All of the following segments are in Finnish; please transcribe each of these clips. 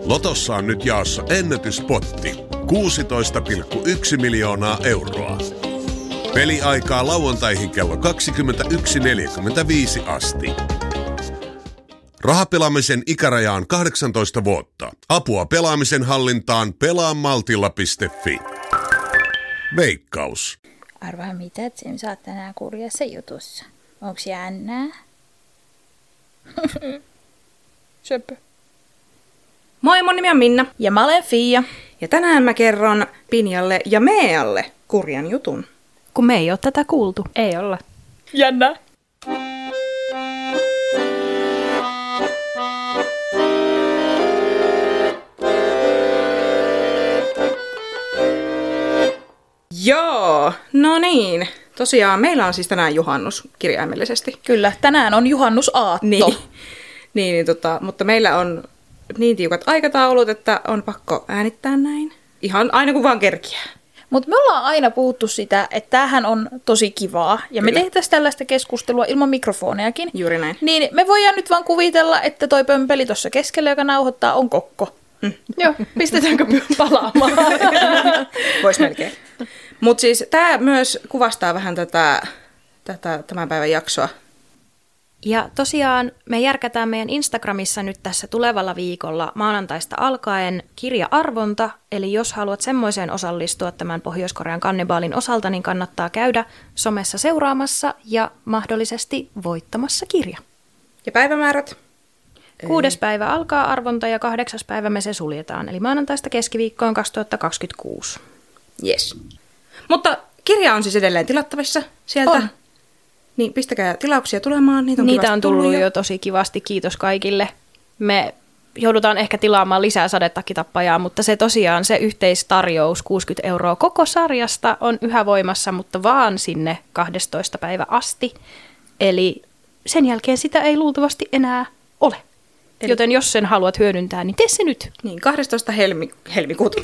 Lotossa on nyt jaossa ennätyspotti. 16,1 miljoonaa euroa. Peliaikaa lauantaihin kello 21.45 asti. Rahapelaamisen ikäraja on 18 vuotta. Apua pelaamisen hallintaan pelaamaltilla.fi. Veikkaus. Arvaa mitä, Jim, sä oot tänään kurjassa jutussa. Onks jännää? Söpö. Moi, mun nimi on Minna. Ja mä olen Fia. Ja tänään mä kerron Pinjalle ja Mealle kurjan jutun. Kun me ei ole tätä kuultu. Ei olla. Jännää. Joo, no niin. Tosiaan meillä on siis tänään juhannus kirjaimellisesti. Kyllä, tänään on juhannusaatto. Mutta meillä on niin tiukat aikataulut, että on pakko äänittää näin. Ihan aina kun vaan kerkiää. Mutta me ollaan aina puhuttu sitä, että tämähän on tosi kivaa. Ja me tehtäisiin tällaista keskustelua ilman mikrofoneakin. Juuri näin. Niin me voidaan nyt vaan kuvitella, että toi pömpeli tuossa keskellä, joka nauhoittaa, on kokko. Joo, pistetäänkö palaamaan? Vois melkein. Mutta siis tämä myös kuvastaa vähän tätä tämän päivän jaksoa. Ja tosiaan me järkätään meidän Instagramissa nyt tässä tulevalla viikolla maanantaista alkaen kirja-arvonta. Eli jos haluat semmoiseen osallistua tämän Pohjois-Korean kannibaalin osalta, niin kannattaa käydä somessa seuraamassa ja mahdollisesti voittamassa kirja. Ja päivämäärät? 6. päivä alkaa arvonta ja 8. päivä me se suljetaan. Eli maanantaista keskiviikkoon 2026. Yes. Mutta kirja on siis edelleen tilattavissa sieltä. On. Niin pistäkää tilauksia tulemaan. Niitä on tullut jo tosi kivasti. Kiitos kaikille. Me joudutaan ehkä tilaamaan lisää sadetakkitappajaa, mutta se tosiaan se yhteistarjous 60 € koko sarjasta on yhä voimassa, mutta vaan sinne 12. päivä asti. Eli sen jälkeen sitä ei luultavasti enää ole. Joten jos sen haluat hyödyntää, niin tee se nyt. Niin, 12. helmikuuta.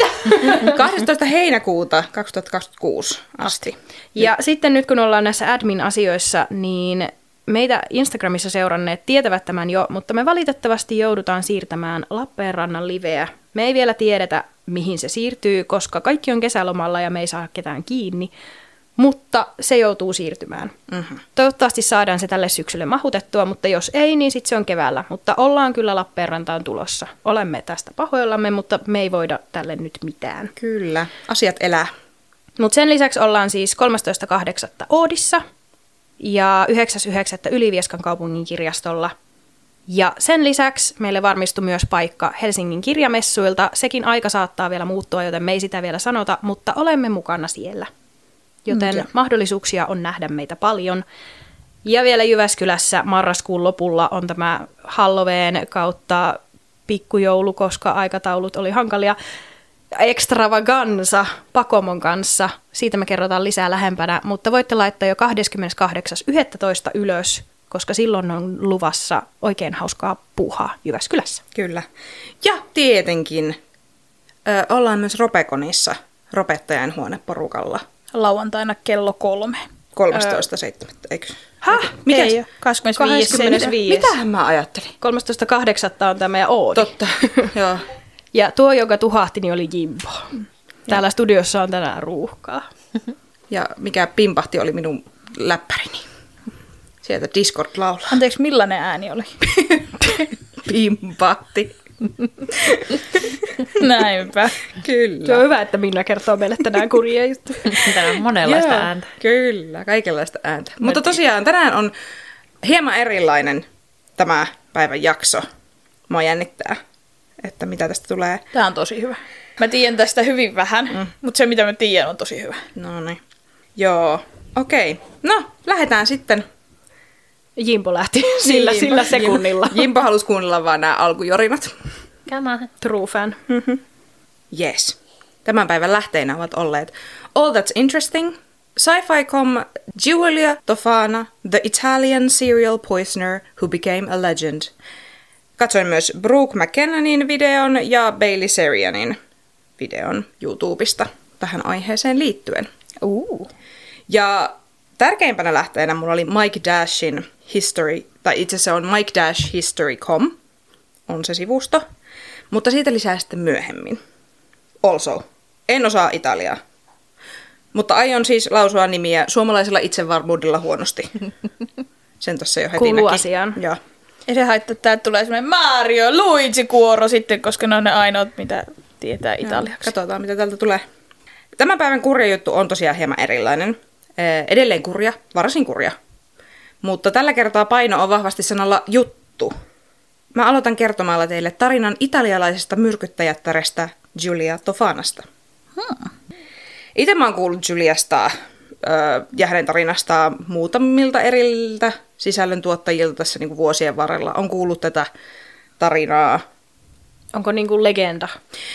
12. heinäkuuta 2026 asti. Ja sitten nyt kun ollaan näissä admin-asioissa, niin meitä Instagramissa seuranneet tietävät tämän jo, mutta me valitettavasti joudutaan siirtämään Lappeenrannan liveä. Me ei vielä tiedetä, mihin se siirtyy, koska kaikki on kesälomalla ja me ei saa ketään kiinni. Mutta se joutuu siirtymään. Mm-hmm. Toivottavasti saadaan se tälle syksylle mahutettua, mutta jos ei, niin sitten se on keväällä. Mutta ollaan kyllä Lappeenrantaan tulossa. Olemme tästä pahoillamme, mutta me ei voida tälle nyt mitään. Kyllä, asiat elää. Mutta sen lisäksi ollaan siis 13.8. Oodissa ja 9.9. Ylivieskan kaupungin kirjastolla. Ja sen lisäksi meille varmistui myös paikka Helsingin kirjamessuilta. Sekin aika saattaa vielä muuttua, joten me ei sitä vielä sanota, mutta olemme mukana siellä. Joten mahdollisuuksia on nähdä meitä paljon. Ja vielä Jyväskylässä marraskuun lopulla on tämä Halloween kautta pikkujoulu, koska aikataulut oli hankalia. Extravaganza Pakomon kanssa. Siitä me kerrotaan lisää lähempänä, mutta voitte laittaa jo 28.11. ylös, koska silloin on luvassa oikein hauskaa puuhaa Jyväskylässä. Kyllä. Ja tietenkin ollaan myös Ropekonissa Ropettajan huoneporukalla. Lauantaina kello 3. 13.7. Eikö? Mikäs? 25. Mitähän mä ajattelin? 13.8. on tämä meidän Oodi. Totta, joo. Ja tuo, joka tuhahti, niin oli Jimbo. Täällä studiossa on tänään ruuhkaa. Ja mikä pimpahti oli minun läppärini. Sieltä Discord laulaa. Anteeksi, millainen ääni oli? Pimpahti. Näinpä. Kyllä. Se on hyvä, että Minna kertoo meille tänään kurjia juttuja. Tänään on monenlaista ääntä. Kyllä, kaikenlaista ääntä. Mutta tosiaan tänään on hieman erilainen tämä päivän jakso. Mua jännittää, että mitä tästä tulee. Tämä on tosi hyvä. Mä tiedän tästä hyvin vähän, mutta se mitä mä tiedän on tosi hyvä. No niin. Joo, okei. No, lähdetään sitten. Jimpo lähti sillä sekunnilla. Jimpo halusi kuunnella vaan nämä alkujorinat. Come on. True fan. Yes. Tämän päivän lähteinä ovat olleet All That's Interesting, Sci-Fi.com, Giulia Tofana, The Italian Serial Poisoner Who Became a Legend. Katsoin myös Brooke McKennanin videon ja Bailey Serianin videon YouTubesta tähän aiheeseen liittyen. Ja tärkeimpänä lähteenä mulla oli Mike Dashin History, tai itse asiassa on Mike Dash History.com. on se sivusto, mutta siitä lisää sitten myöhemmin. Also, en osaa italiaa, mutta aion siis lausua nimiä suomalaisella itsevarmuudella huonosti. Sen tuossa jo heti Kuuluu näki. asiaan. Joo. Ei se haittaa, että täältä tulee semmoinen Mario Luigi-kuoro sitten, koska ne on ne ainoat, mitä tietää italiaksi. Katsotaan, mitä täältä tulee. Tämän päivän kurja juttu on tosiaan hieman erilainen. Edelleen kurja, varsin kurja. Mutta tällä kertaa paino on vahvasti sanalla juttu. Mä aloitan kertomalla teille tarinan italialaisesta myrkyttäjättärestä Giulia Tofanasta. Itse mä oon kuullut Giuliasta ja hänen tarinastaan muutamilta eriltä sisällöntuottajilta tässä niin kuin vuosien varrella. On kuullut tätä tarinaa. Onko niinku legenda?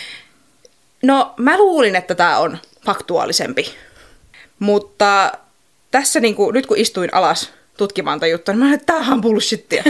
No, mä luulin, että tämä on faktuaalisempi. Mutta tässä niin kuin, nyt kun istuin alas tutkimaan tätä juttua, niin mä olin, että tämähän on bullshittia.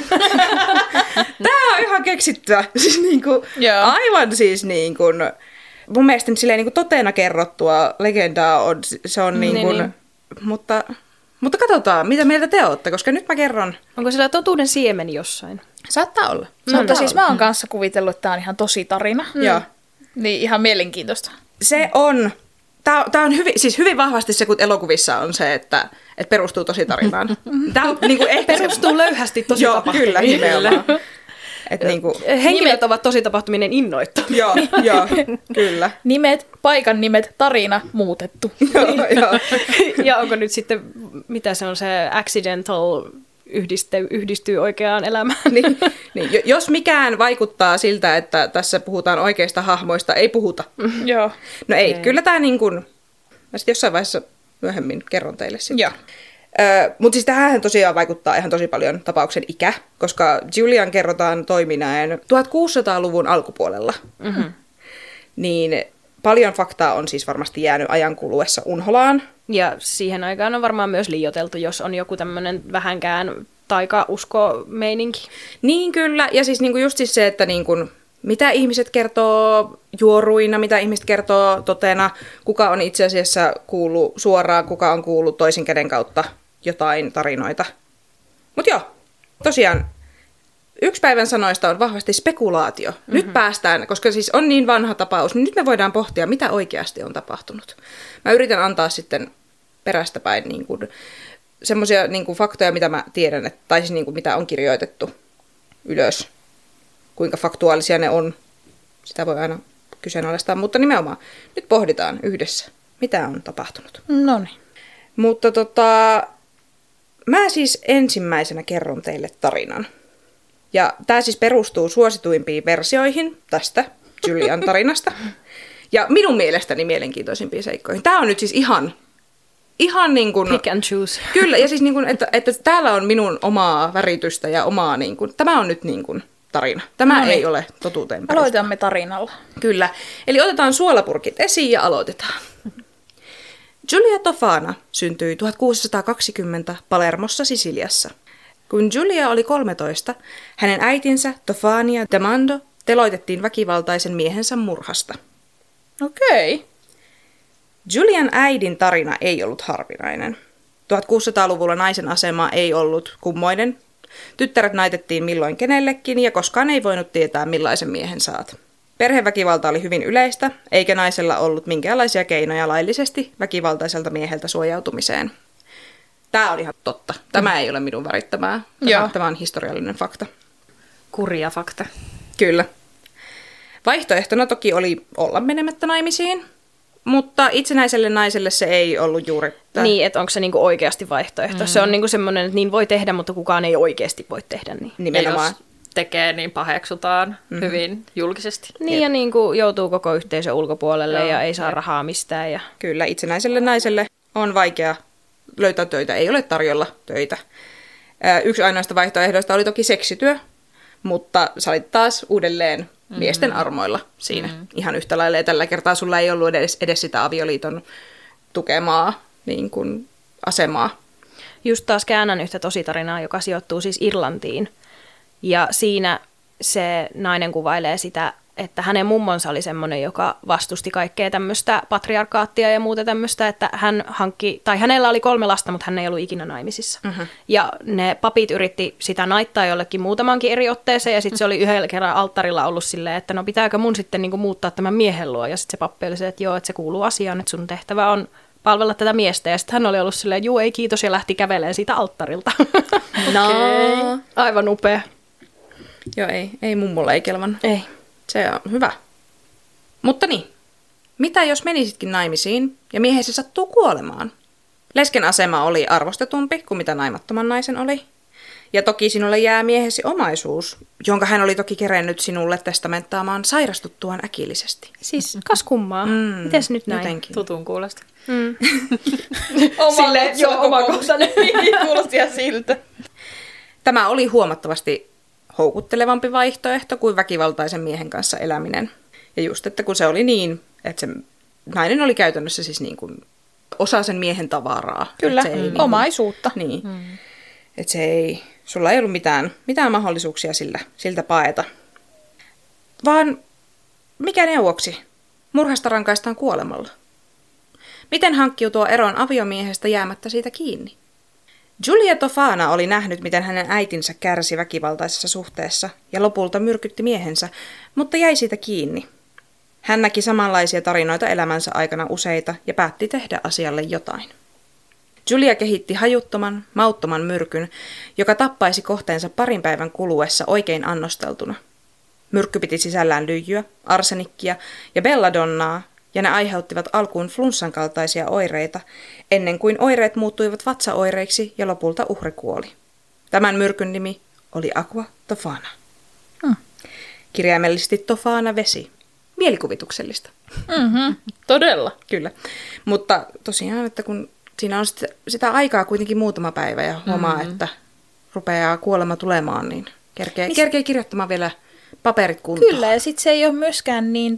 Tämä on ihan keksittyä. Siis niin kuin, aivan siis niin kuin, mun mielestä silleen niin kuin toteena kerrottua legendaa on, se on niin kuin, niin. Mutta katsotaan, mitä mieltä te olette, koska nyt mä kerron. Onko sillä totuuden siemen jossain? Saattaa olla. Mutta siis mä oon kanssa kuvitellut, että tää on ihan tosi tarina. Joo. Niin ihan mielenkiintoista. Se on, tää on hyvin, siis hyvin vahvasti se, kun elokuvissa on se, että perustuu tositarinaan. Tää on niinku ehkä Perustuu löyhästi tositapahtumiin. Joo, kyllä, nimenomaan. Et niinku, Henkilöt ovat tositapahtuminen innoittuneet. joo, kyllä. Nimet, paikan nimet, tarina muutettu. Joo. Ja onko nyt sitten, mitä se on se accidental yhdistyy oikeaan elämään? niin, jos mikään vaikuttaa siltä, että tässä puhutaan oikeista hahmoista, ei puhuta. Joo. No ei, kyllä tämä niin kuin, mä sitten jossain vaiheessa myöhemmin kerron teille sitten. Joo. Mutta siis tähän tosiaan vaikuttaa ihan tosi paljon tapauksen ikä, koska Giulian kerrotaan toimineen 1600-luvun alkupuolella. Mm-hmm. Niin paljon faktaa on siis varmasti jäänyt ajan kuluessa unholaan. Ja siihen aikaan on varmaan myös liioiteltu, jos on joku tämmöinen vähänkään taikausko-meininki. Niin kyllä, ja siis niinku just siis se, että niinku, mitä ihmiset kertoo juoruina, mitä ihmiset kertoo totena, kuka on itse asiassa kuullut suoraan, kuka on kuullut toisen käden kautta jotain tarinoita. Mutta joo, tosiaan yksi päivän sanoista on vahvasti spekulaatio. Mm-hmm. Nyt päästään, koska siis on niin vanha tapaus, niin nyt me voidaan pohtia, mitä oikeasti on tapahtunut. Mä yritän antaa sitten perästä päin niin kuin semmoisia niin kuin faktoja, mitä mä tiedän, tai siis niin kuin mitä on kirjoitettu ylös. Kuinka faktuaalisia ne on, sitä voi aina kyseenalaistaa, mutta nimenomaan nyt pohditaan yhdessä, mitä on tapahtunut. Noniin. Mutta mä siis ensimmäisenä kerron teille tarinan. Ja tämä siis perustuu suosituimpiin versioihin tästä Giulian tarinasta. Ja minun mielestäni mielenkiintoisimpiin seikkoihin. Tämä on nyt siis ihan niin kuin... Pick and choose. Kyllä, ja siis niin kuin, että täällä on minun omaa väritystä ja omaa niin kuin... Tämä on nyt niin kuin tarina. Tämä ei ole totuuteen perustuva. Aloitamme tarinalla. Kyllä. Eli otetaan suolapurkit esiin ja aloitetaan. Giulia Tofana syntyi 1620 Palermossa, Sisiliassa. Kun Giulia oli 13, hänen äitinsä Tofania Damando teloitettiin väkivaltaisen miehensä murhasta. Okei. Giulian äidin tarina ei ollut harvinainen. 1600-luvulla naisen asema ei ollut kummoinen. Tyttäret naitettiin milloin kenellekin ja koskaan ei voinut tietää millaisen miehen saat. Perheväkivalta oli hyvin yleistä, eikä naisella ollut minkäänlaisia keinoja laillisesti väkivaltaiselta mieheltä suojautumiseen. Tämä on ihan totta. Tämä ei ole minun värittämää. Tämä on historiallinen fakta. Kurja fakta. Kyllä. Vaihtoehtona toki oli olla menemättä naimisiin, mutta itsenäiselle naiselle se ei ollut juuri... Niin, että onko se niinku oikeasti vaihtoehto. Se on niinku semmoinen, että niin voi tehdä, mutta kukaan ei oikeasti voi tehdä niin. Nimenomaan. Ja jos tekee, niin paheksutaan hyvin julkisesti. Niin, ja niinku joutuu koko yhteisön ulkopuolelle ja ei saa rahaa mistään. Ja... Kyllä, itsenäiselle naiselle on vaikea löytää töitä, ei ole tarjolla töitä. Yksi ainoista vaihtoehdoista oli toki seksityö, mutta sä olit taas uudelleen miesten armoilla siinä ihan yhtä lailla. Ja tällä kertaa sulla ei ollut edes sitä avioliiton tukemaa niin kuin asemaa. Just taas käännän yhtä tositarinaa, joka sijoittuu siis Irlantiin. Ja siinä se nainen kuvailee sitä, että hänen mummonsa oli semmoinen, joka vastusti kaikkea tämmöistä patriarkaattia ja muuta tämmöistä, että hänellä oli 3 lasta, mutta hän ei ollut ikinä naimisissa. Ja ne papit yritti sitä naittaa jollekin muutamankin eri otteeseen, ja sitten se oli yhdellä kerran alttarilla ollut silleen, että no pitääkö mun sitten niinku muuttaa tämän miehen luo, ja sitten se pappi oli se, että joo, että se kuuluu asiaan, että sun tehtävä on palvella tätä miestä, ja sitten hän oli ollut silleen, juu ei kiitos, ja lähti kävelemään siitä alttarilta. No. Aivan upea. Joo, ei mummolla ei kelvannut. Ei. Se on hyvä. Mutta niin, mitä jos menisitkin naimisiin ja miehesi sattuu kuolemaan? Lesken asema oli arvostetumpi kuin mitä naimattoman naisen oli. Ja toki sinulle jää miehesi omaisuus, jonka hän oli toki kerennyt sinulle testamenttaamaan sairastuttuaan äkillisesti. Siis kas kummaa. Mites nyt näin? Jotenkin. Tutun kuulosta. Omakohtainen. Kuulosti ihan siltä. Tämä oli huomattavasti houkuttelevampi vaihtoehto kuin väkivaltaisen miehen kanssa eläminen. Ja just, että kun se oli niin, että se nainen oli käytännössä siis niin kuin osa sen miehen tavaraa. Kyllä, se ei niin kuin, omaisuutta. Niin. Että se ei, sulla ei ollut mitään mahdollisuuksia siltä paeta. Vaan mikä neuvoksi? Murhasta rankaistaan kuolemalla. Miten hankkiutua eroon aviomiehestä jäämättä siitä kiinni? Giulia Tofana oli nähnyt, miten hänen äitinsä kärsi väkivaltaisessa suhteessa ja lopulta myrkytti miehensä, mutta jäi siitä kiinni. Hän näki samanlaisia tarinoita elämänsä aikana useita ja päätti tehdä asialle jotain. Giulia kehitti hajuttoman, mauttoman myrkyn, joka tappaisi kohteensa parin päivän kuluessa oikein annosteltuna. Myrkky piti sisällään lyijyä, arsenikkia ja belladonnaa, ja ne aiheuttivat alkuun flunssan kaltaisia oireita, ennen kuin oireet muuttuivat vatsaoireiksi ja lopulta uhri kuoli. Tämän myrkyn nimi oli Aqua Tofana. Kirjaimellisesti Tofana vesi. Mielikuvituksellista. Todella. Kyllä. Mutta tosiaan, että kun siinä on sitä aikaa kuitenkin muutama päivä ja huomaa, että rupeaa kuolema tulemaan, niin kerkee kirjoittamaan vielä paperit kuntoon. Kyllä, ja sitten se ei ole myöskään niin,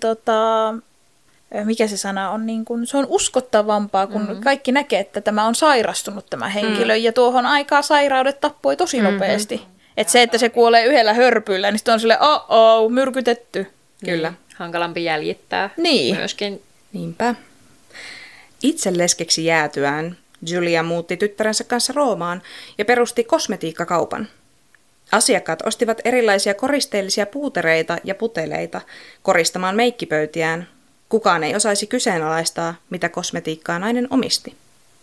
mikä se sana on, niin kun, se on uskottavampaa, kun kaikki näkee, että tämä on sairastunut tämä henkilö, ja tuohon aikaan sairaudet tappoi tosi nopeasti. Että se, että se kuolee yhdellä hörpyllä, niin sitten on silleen, myrkytetty. Kyllä. Hankalampi jäljittää Niin. myöskin. Niinpä. Itse leskeksi jäätyään Giulia muutti tyttärensä kanssa Roomaan ja perusti kosmetiikkakaupan. Asiakkaat ostivat erilaisia koristeellisia puutereita ja puteleita koristamaan meikkipöytiään. Kukaan ei osaisi kyseenalaistaa, mitä kosmetiikkaa nainen omisti.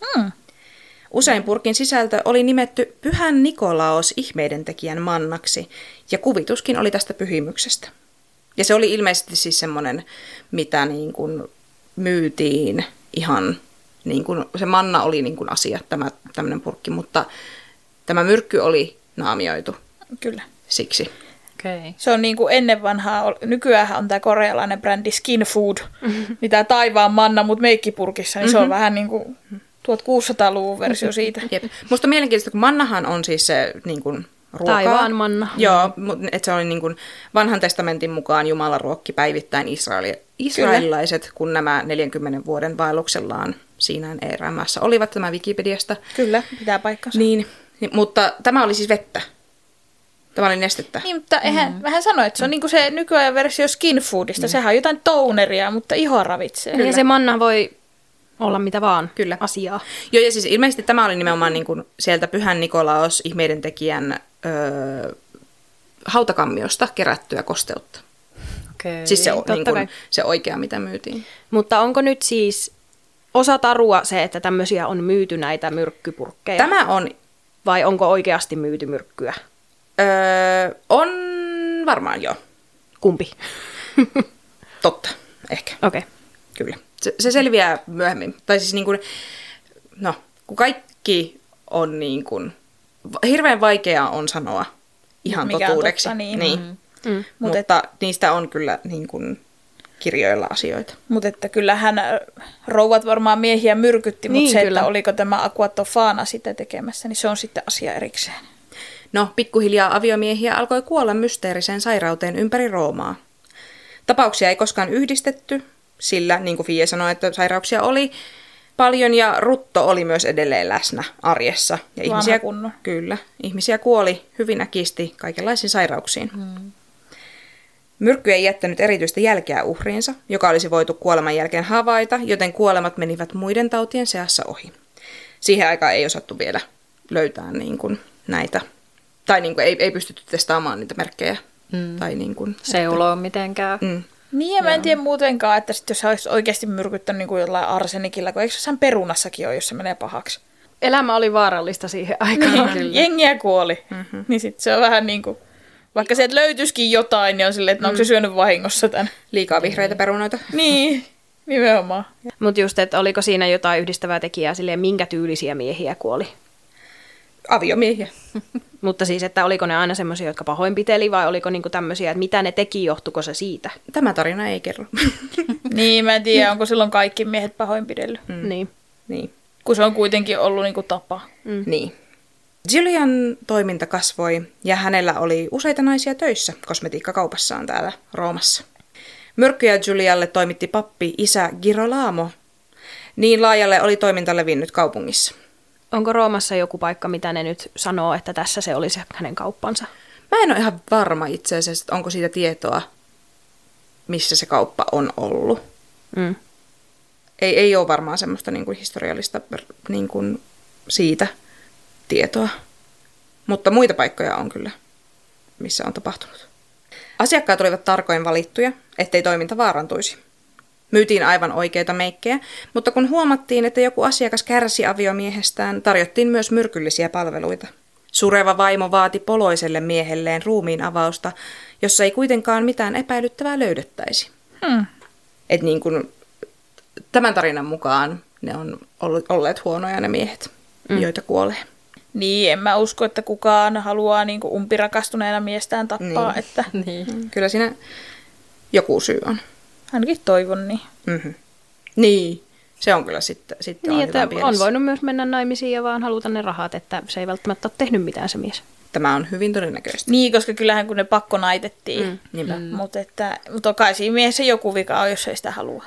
Usein purkin sisältö oli nimetty Pyhän Nikolaos ihmeidentekijän mannaksi, ja kuvituskin oli tästä pyhimyksestä. Ja se oli ilmeisesti siis semmoinen, mitä niin kuin myytiin ihan, niin kuin, se manna oli niin kuin asia, tämmöinen purkki, mutta tämä myrkky oli naamioitu. Kyllä. Siksi. Okay. Se on niin kuin ennen vanhaa, nykyään on tämä korealainen brändi Skin Food, mitä taivaan manna, mutta meikkipurkissa, niin se on vähän niin kuin 1600-luvun versio siitä. Jep. Musta on mielenkiintoista, kun mannahan on siis se niin kuin ruokaa. Taivaan manna. Joo, että se oli niin kuin vanhan testamentin mukaan Jumala ruokki päivittäin israelilaiset, kun nämä 40 vuoden vaelluksellaan Siinain erämaassa olivat, tämä Wikipediasta. Kyllä, pitää paikkansa. Niin, mutta tämä oli siis vettä. Tämä oli nestettä. Niin, mutta vähän sanoa, että se on niin kuin se nykyajan versio Skin Foodista. Sehän on jotain toneria, mutta ihoa ravitsee. Ja se manna voi olla mitä vaan Kyllä. asiaa. Joo, ja siis ilmeisesti tämä oli nimenomaan niin kuin sieltä Pyhän Nikolaos ihmeidentekijän hautakammiosta kerättyä kosteutta. Okay. Siis se, niin kai. kuin, se oikea, mitä myytiin. Mutta onko nyt siis osa tarua se, että tämmöisiä on myyty näitä myrkkypurkkeja? Tämä on... Vai onko oikeasti myyty myrkkyä? On varmaan joo. Kumpi? Totta, ehkä. Okei. Okay. Kyllä. Se selviää myöhemmin. Tai siis niin kuin, no, kun kaikki on niin kuin, hirveän vaikeaa on sanoa ihan mikä totuudeksi. on totta, niin. Mutta niistä on kyllä niin kuin kirjoilla asioita. Mutta että kyllähän rouvat varmaan miehiä myrkytti, mutta Niin, se, kyllä. että oliko tämä Aqua Tofana sitä tekemässä, niin se on sitten asia erikseen. No, pikkuhiljaa aviomiehiä alkoi kuolla mysteeriseen sairauteen ympäri Roomaa. Tapauksia ei koskaan yhdistetty, sillä, niin kuin Fie sanoi, että sairauksia oli paljon ja rutto oli myös edelleen läsnä arjessa. Ja ihmisiä kuoli hyvin äkisti kaikenlaisiin sairauksiin. Myrkky ei jättänyt erityistä jälkeä uhriinsa, joka olisi voitu kuoleman jälkeen havaita, joten kuolemat menivät muiden tautien seassa ohi. Siihen aikaan ei osattu vielä löytää niin kuin näitä, tai niin kuin ei pystytty testaamaan niitä merkkejä. Tai niin kuin, seuloa mitenkään. Niin, ja mä en tiedä muutenkaan, että sit jos olisi oikeasti myrkyttänyt niin kuin jollain arsenikilla, kun eikö jossain perunassakin ole, jos se menee pahaksi. Elämä oli vaarallista siihen aikaan. Niin, jengiä kuoli. Niin sitten se on vähän niin kuin, vaikka sieltä löytyisikin jotain, niin on silleen, että onko se syönyt vahingossa tämän. liikaa vihreitä perunoita. Niin, nimenomaan. Mutta just, että oliko siinä jotain yhdistävää tekijää silleen, minkä tyylisiä miehiä kuoli? Aviomiehiä. Mutta siis, että oliko ne aina semmoisia, jotka pahoinpiteli, vai oliko niinku tämmöisiä, että mitä ne teki, johtuiko se siitä? Tämä tarina ei kerro. Niin, mä en tiedä, onko silloin kaikki miehet pahoinpidellyt. Niin. Niin. Kun se on kuitenkin ollut niin kuin tapa. Niin. Julian toiminta kasvoi ja hänellä oli useita naisia töissä kosmetiikkakaupassaan täällä Roomassa. Myrkkyjä Julialle toimitti pappi isä Girolamo. Niin laajalle oli toiminta levinnyt kaupungissa. Onko Roomassa joku paikka, mitä ne nyt sanoo, että tässä se oli se hänen kauppansa? Mä en ole ihan varma itse asiassa, että onko siitä tietoa, missä se kauppa on ollut. Ei ole varmaan semmoista niin kuin historiallista niin kuin siitä tietoa. Mutta muita paikkoja on kyllä, missä on tapahtunut. Asiakkaat olivat tarkoin valittuja, ettei toiminta vaarantuisi. Myytiin aivan oikeita meikkejä, mutta kun huomattiin, että joku asiakas kärsi aviomiehestään, tarjottiin myös myrkyllisiä palveluita. Sureva vaimo vaati poloiselle miehelleen ruumiin avausta, jossa ei kuitenkaan mitään epäilyttävää löydettäisi. Et niin kun, tämän tarinan mukaan ne on olleet huonoja ne miehet, joita kuolee. Niin, en mä usko, että kukaan haluaa niin kuin umpirakastuneena miestään tappaa. Niin. Että Kyllä siinä joku syy on. ainakin toivon niin. Niin, se on kyllä sitten Niin, on että hyvän pielessä. on voinut myös mennä naimisiin ja vaan haluta ne rahat, että se ei välttämättä ole tehnyt mitään se mies. Tämä on hyvin todennäköistä. Niin, koska kyllähän kun ne pakko naitettiin. Niinpä. Mutta kai siinä miehessä joku vika on, jos ei sitä halua.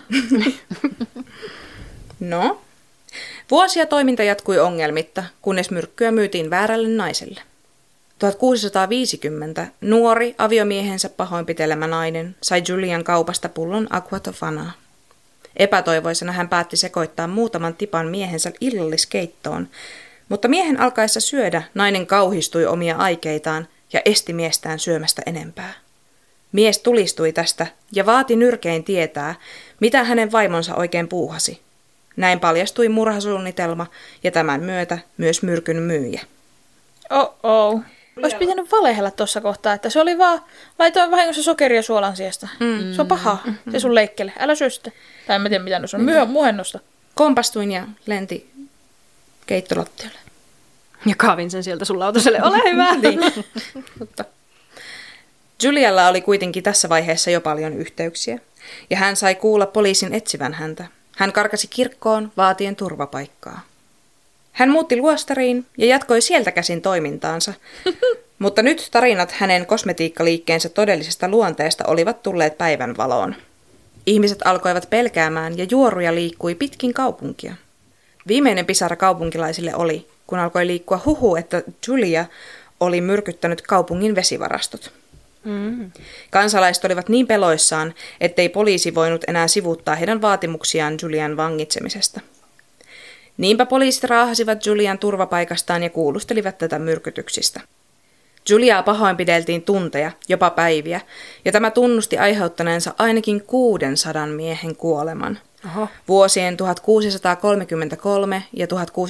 No, vuosia toiminta jatkui ongelmitta, kunnes myrkkyä myytiin väärälle naiselle. 1650 nuori aviomiehensä pahoinpitelemä nainen sai Julian kaupasta pullon Aqua Tofanaa. Epätoivoisena hän päätti sekoittaa muutaman tipan miehensä illalliskeittoon, mutta miehen alkaessa syödä nainen kauhistui omia aikeitaan ja esti miestään syömästä enempää. Mies tulistui tästä ja vaati nyrkein tietää, mitä hänen vaimonsa oikein puuhasi. Näin paljastui murhasuunnitelma ja tämän myötä myös myrkyn myyjä. Olisi pitänyt valehella tuossa kohtaa, että se oli vaan, laitoin vahingossa sokeria suolan sijasta. Se on paha, se sun leikkele, älä syö sitä. Tai en mä tiedä mitä se on, muhennosta. Kompastuin ja lenti keittolattialle. Ja kaavin sen sieltä sun lautaselle, ole hyvä! Niin. Mutta Julialla oli kuitenkin tässä vaiheessa jo paljon yhteyksiä, ja hän sai kuulla poliisin etsivän häntä. Hän karkasi kirkkoon vaatien turvapaikkaa. Hän muutti luostariin ja jatkoi sieltä käsin toimintaansa, mutta nyt tarinat hänen kosmetiikkaliikkeensä todellisesta luonteesta olivat tulleet päivänvaloon. Ihmiset alkoivat pelkäämään ja juoruja liikkui pitkin kaupunkia. Viimeinen pisara kaupunkilaisille oli, kun alkoi liikkua huhu, että Julia oli myrkyttänyt kaupungin vesivarastot. Kansalaiset olivat niin peloissaan, ettei poliisi voinut enää sivuuttaa heidän vaatimuksiaan Julian vangitsemisesta. Niinpä poliisit raahasivat Julian turvapaikastaan ja kuulustelivat tätä myrkytyksistä. Juliaa pahoinpideltiin tunteja, jopa päiviä, ja tämä tunnusti aiheuttaneensa ainakin 600 miehen kuoleman. Oho. Vuosien 1633 ja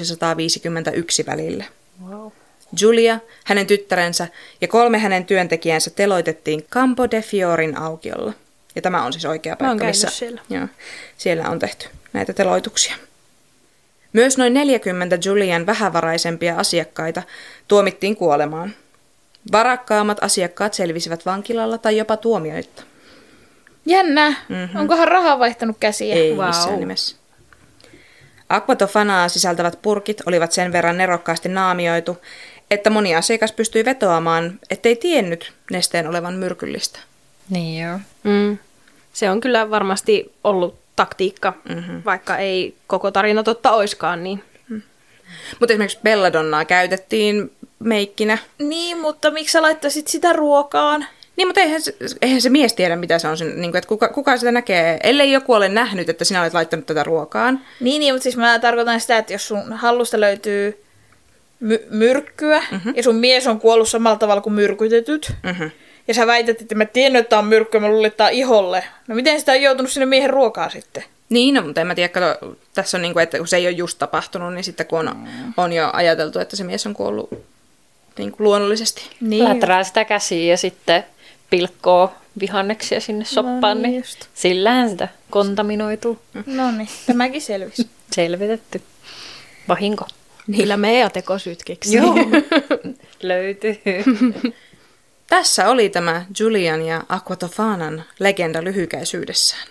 1651 välillä. Wow. Julia, hänen tyttärensä ja 3 hänen työntekijänsä teloitettiin Campo de Fiorin aukiolla. Ja tämä on siis oikea paikka, missä siellä on tehty näitä teloituksia. Myös noin 40 Julian vähävaraisempia asiakkaita tuomittiin kuolemaan. Varakkaammat asiakkaat selvisivät vankilalla tai jopa tuomioitta. Jännä. Onkohan raha vaihtanut käsiä? Ei missään nimessä. Aqua Tofanaa sisältävät purkit olivat sen verran nerokkaasti naamioitu, että moni asiakas pystyi vetoamaan, ettei tiennyt nesteen olevan myrkyllistä. Niin joo. Se on kyllä varmasti ollut taktiikka, vaikka ei koko tarina totta oiskaan. Niin. Mutta esimerkiksi belladonnaa käytettiin meikkinä. Niin, mutta miksi sä laittaisit sitä ruokaan? Niin, mutta eihän se mies tiedä, mitä se on. Niin kuin, että kuka sitä näkee, ellei joku ole nähnyt, että sinä olet laittanut tätä ruokaan. Niin, mutta siis mä tarkoitan sitä, että jos sun hallusta löytyy myrkkyä, ja sun mies on kuollut samalla tavalla kuin myrkytetyt, ja sä väität, että mä tiedän, että tää on myrkkyä, mä luulen, että tää on iholle. No miten sitä on joutunut sinne miehen ruokaan sitten? Niin, no, mutta en mä tiedä, kato, tässä on niin kuin, että kun se ei ole just tapahtunut, niin sitten kun on jo ajateltu, että se mies on kuollut niin kuin luonnollisesti. Niin. Läträä sitä käsiä ja sitten pilkkoo vihanneksia sinne soppaan, niin niin just. sillähän sitä kontaminoituu. No niin, tämäkin selvisi. Selvitetty. Vahinko. Niillä meidän tekosyytkiksi. Joo. Löytyy. Tässä oli tämä Julian ja Aqua Tofanan legenda lyhykäisyydessään.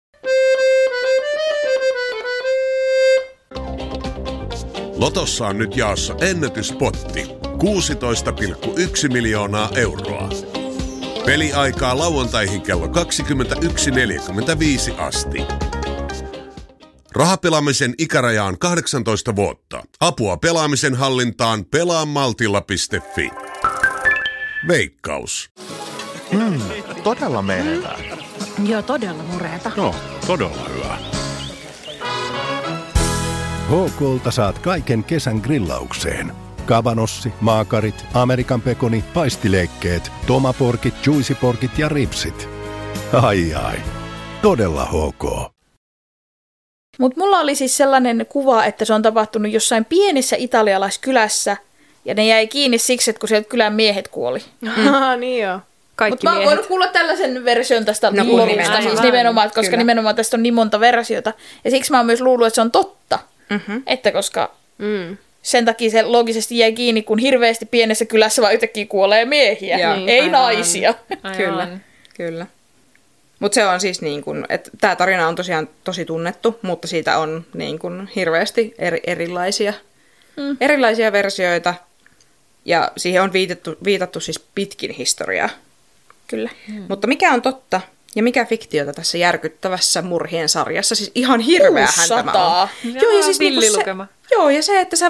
Lotossa on nyt jaossa ennätyspotti. 16,1 miljoonaa euroa. Peliaikaa lauantaihin kello 21.45 asti. Rahapelaamisen ikäraja on 18 vuotta. Apua pelaamisen hallintaan pelaamaltilla.fi. Veikkaus. Todella menevää. Joo, todella mureeta. No, todella hyvä. HK:lta saat kaiken kesän grillaukseen. Kabanossi, maakarit, Amerikan pekoni, paistileikkeet, tomaporkit, juicyporkit ja ripsit. Ai ai, todella HK. Mutta mulla oli siis sellainen kuva, että se on tapahtunut jossain pienessä italialaiskylässä, ja ne jäi kiinni siksi, että kun sieltä kylän miehet kuoli. Niin joo. Kaikki Mutta mä oon miehet. voinut kuulla tällaisen version tästä No, Lolusta, siis nimenomaan, koska Kyllä. nimenomaan tästä on niin monta versiota. Ja siksi mä oon myös luullut, että se on totta. Että koska sen takia se loogisesti jäi kiinni, kun hirveästi pienessä kylässä vaan yhtäkkiä kuolee miehiä. Joo. Ei Aivan. naisia. Kyllä. Mutta se on siis niin kuin, että tämä tarina on tosiaan tosi tunnettu, mutta siitä on niin kuin hirveästi erilaisia versioita. Ja siihen on viitattu siis pitkin historiaa. Kyllä. Mutta mikä on totta ja mikä fiktiota tässä järkyttävässä murhien sarjassa? Siis ihan hirveähän tämä 600. on. Joo, ja siis niinku villilukema. Joo, ja se, että sä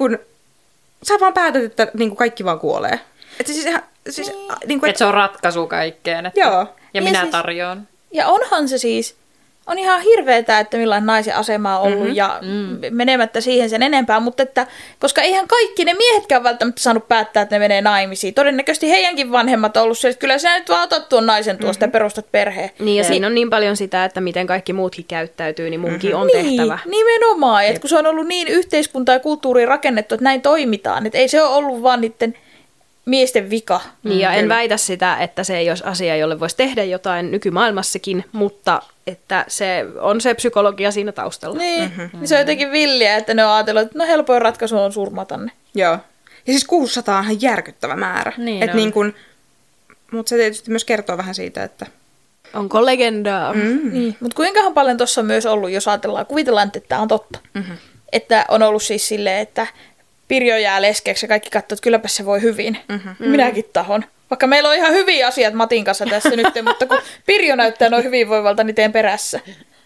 vaan päätät, että niin kuin kaikki vaan kuolee. Että siis ihan, niin kuin, Että se on ratkaisu kaikkeen. Että... Joo. Ja Ja minä siis- tarjoan. Ja onhan se siis, on ihan hirveetä, että millainen naisen asema on ollut ja menemättä siihen sen enempää, mutta että, koska eihän kaikki ne miehetkään välttämättä saanut päättää, että ne menee naimisiin. Todennäköisesti heidänkin vanhemmat on ollut se, että kyllä sä nyt vaan otat tuon naisen tuosta ja perustat perheen. Niin, ja siinä on niin paljon sitä, että miten kaikki muutkin käyttäytyy, niin munkin on tehtävä. Niin, nimenomaan. Että kun se on ollut niin yhteiskunta ja kulttuuriin rakennettu, että näin toimitaan. Että ei se ole ollut vaan niiden miesten vika. Niin, ja en väitä sitä, että se ei olisi asia, jolle voisi tehdä jotain nykymaailmassakin, mutta että se on se psykologia siinä taustalla. Niin, niin se on jotenkin villiä, että ne on ajatellut, että no helpoin ratkaisu on surmata ne. Joo. Ja siis 600 on ihan järkyttävä määrä. Niin on. Mutta se tietysti myös kertoo vähän siitä, että... Onko legendaa? Niin, mutta kuinkahan paljon tuossa on myös ollut, jos ajatellaan, kuvitellaan, että tämä on totta. Että on ollut siis silleen, että Pirjo jää leskeeksi ja kaikki katsoo, että kylläpä se voi hyvin. Minäkin tahon. Vaikka meillä on ihan hyviä asiat Matin kanssa tässä nyt, mutta kun Pirjo näyttää noin hyvinvoivalta, niin teen perässä.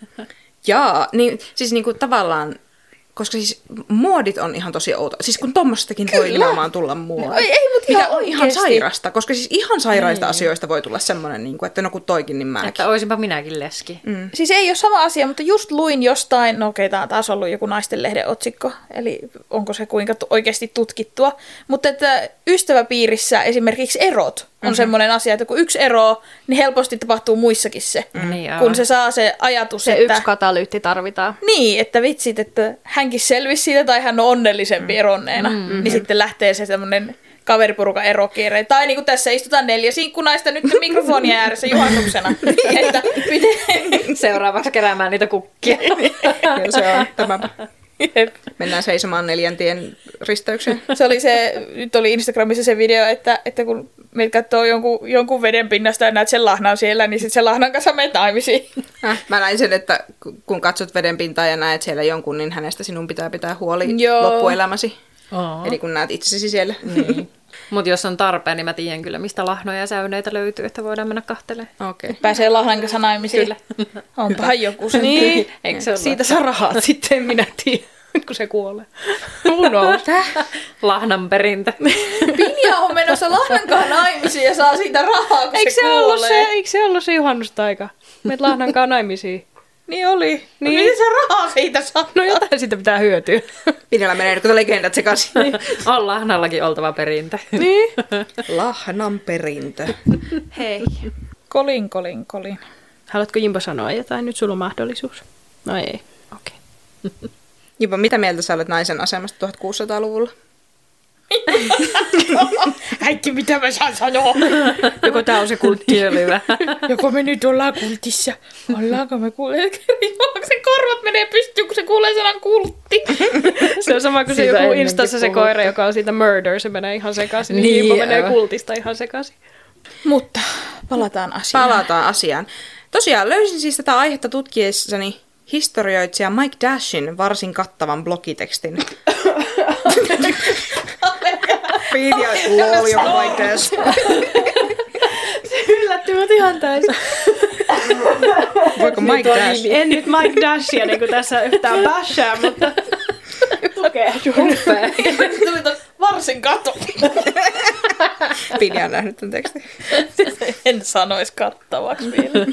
Jaa, niin, siis niinku tavallaan... Koska siis muodit on ihan tosi outo. Siis kun tommostakin voi nimenomaan tulla muodi. Ei, mut mikä ihan on ihan oikeesti. sairasta. Koska siis ihan sairaista asioista voi tulla semmoinen, niin kuin, että no kun toikin, niin mäkin. Että oisinpa minäkin leski. Siis ei ole sama asia, mutta just luin jostain, no okei, tämä on taas ollut joku naistenlehden otsikko, eli onko se kuinka oikeasti tutkittua, mutta että ystäväpiirissä esimerkiksi erot on semmoinen asia, että kun yksi ero, niin helposti tapahtuu muissakin se, Niin, kun se saa se ajatus, Se että... yksi katalyytti tarvitaan. Niin, että vitsit, että hänkin selvisi siitä tai hän on onnellisempi eronneena, niin sitten lähtee se semmoinen kaveriporukan erokierre. Tai niin kuin tässä istutaan 4 sinkkunaista nyt mikrofonia ääressä juhannuksena. Että miten... Seuraavaksi keräämään niitä kukkia. Ja se on tämä. Mennään seisomaan 4. tien risteykseen. Se oli se, nyt oli Instagramissa se video, että kun meitä katsoo jonkun veden pinnasta ja näet sen lahnan siellä, niin sitten sen lahnan kanssa menet naimisiin. Mä näin sen, että kun katsot veden pintaa ja näet siellä jonkun, niin hänestä sinun pitää pitää huoli Joo. loppuelämäsi. Oo. Eli kun näet itsesi siellä. Niin. Mutta jos on tarpeen, niin mä tiedän kyllä, mistä lahnoja ja säyneitä löytyy, että voidaan mennä kahtelemaan. Okei. Pääsee lahnan kanssa naimisiin. Kyllä. Onpahan joku sen. Niin, Eikö se ole? siitä saa rahaa sitten, minä tiedän. kun se kuolee. Who knows? Lahnan perintö. Pinja on menossa Lahnankaan naimisiin ja saa siitä rahaa, kun Eikö se kuolee. eikö se ollut se juhannustaika? Meet Lahnankaan naimisiin. Niin oli. Niin. Miten se rahaa siitä saa? No jotain siitä pitää hyötyä. Pinjalla menee nyt, kun legendat sekaisin. On Lahnallakin oltava perintö. Niin. Lahnan perintö. Hei. Kolin. Haluatko Jimbo sanoa jotain? Nyt sulla on mahdollisuus. No ei. Okei. Okay. Jimbo, mitä mieltä sä olet naisen asemasta 1600-luvulla? Äiti, mitä mä saan sanoa? Joko tää on se kultti? Kielivä. Joko me nyt ollaan kultissa? Ollaanko me se korvat menee pystyyn, kun se kuulee sanan kultti? Se on sama kuin se Siitä joku ennenkin Instassa se puhuttu. koira, joka on siitä murder, se menee ihan sekaisin. Niin, Niin, Jimbo menee aivan. kultista ihan sekaisin. Mutta palataan asiaan. Palataan asiaan. Tosiaan löysin siis tätä aihetta tutkiessani historioitsija Mike Dashin varsin kattavan blogitekstin. Pinja, Mike Dash. Yllätty mut ihan täysin. Voiko Mike Dash? En nyt Mike Dashia niin kuin tässä yhtään bashaa, mutta lukee. Tuli tos varsin kato. Pinja on nähnyt tämän tekstin. En sanoisi kattavaksi vielä.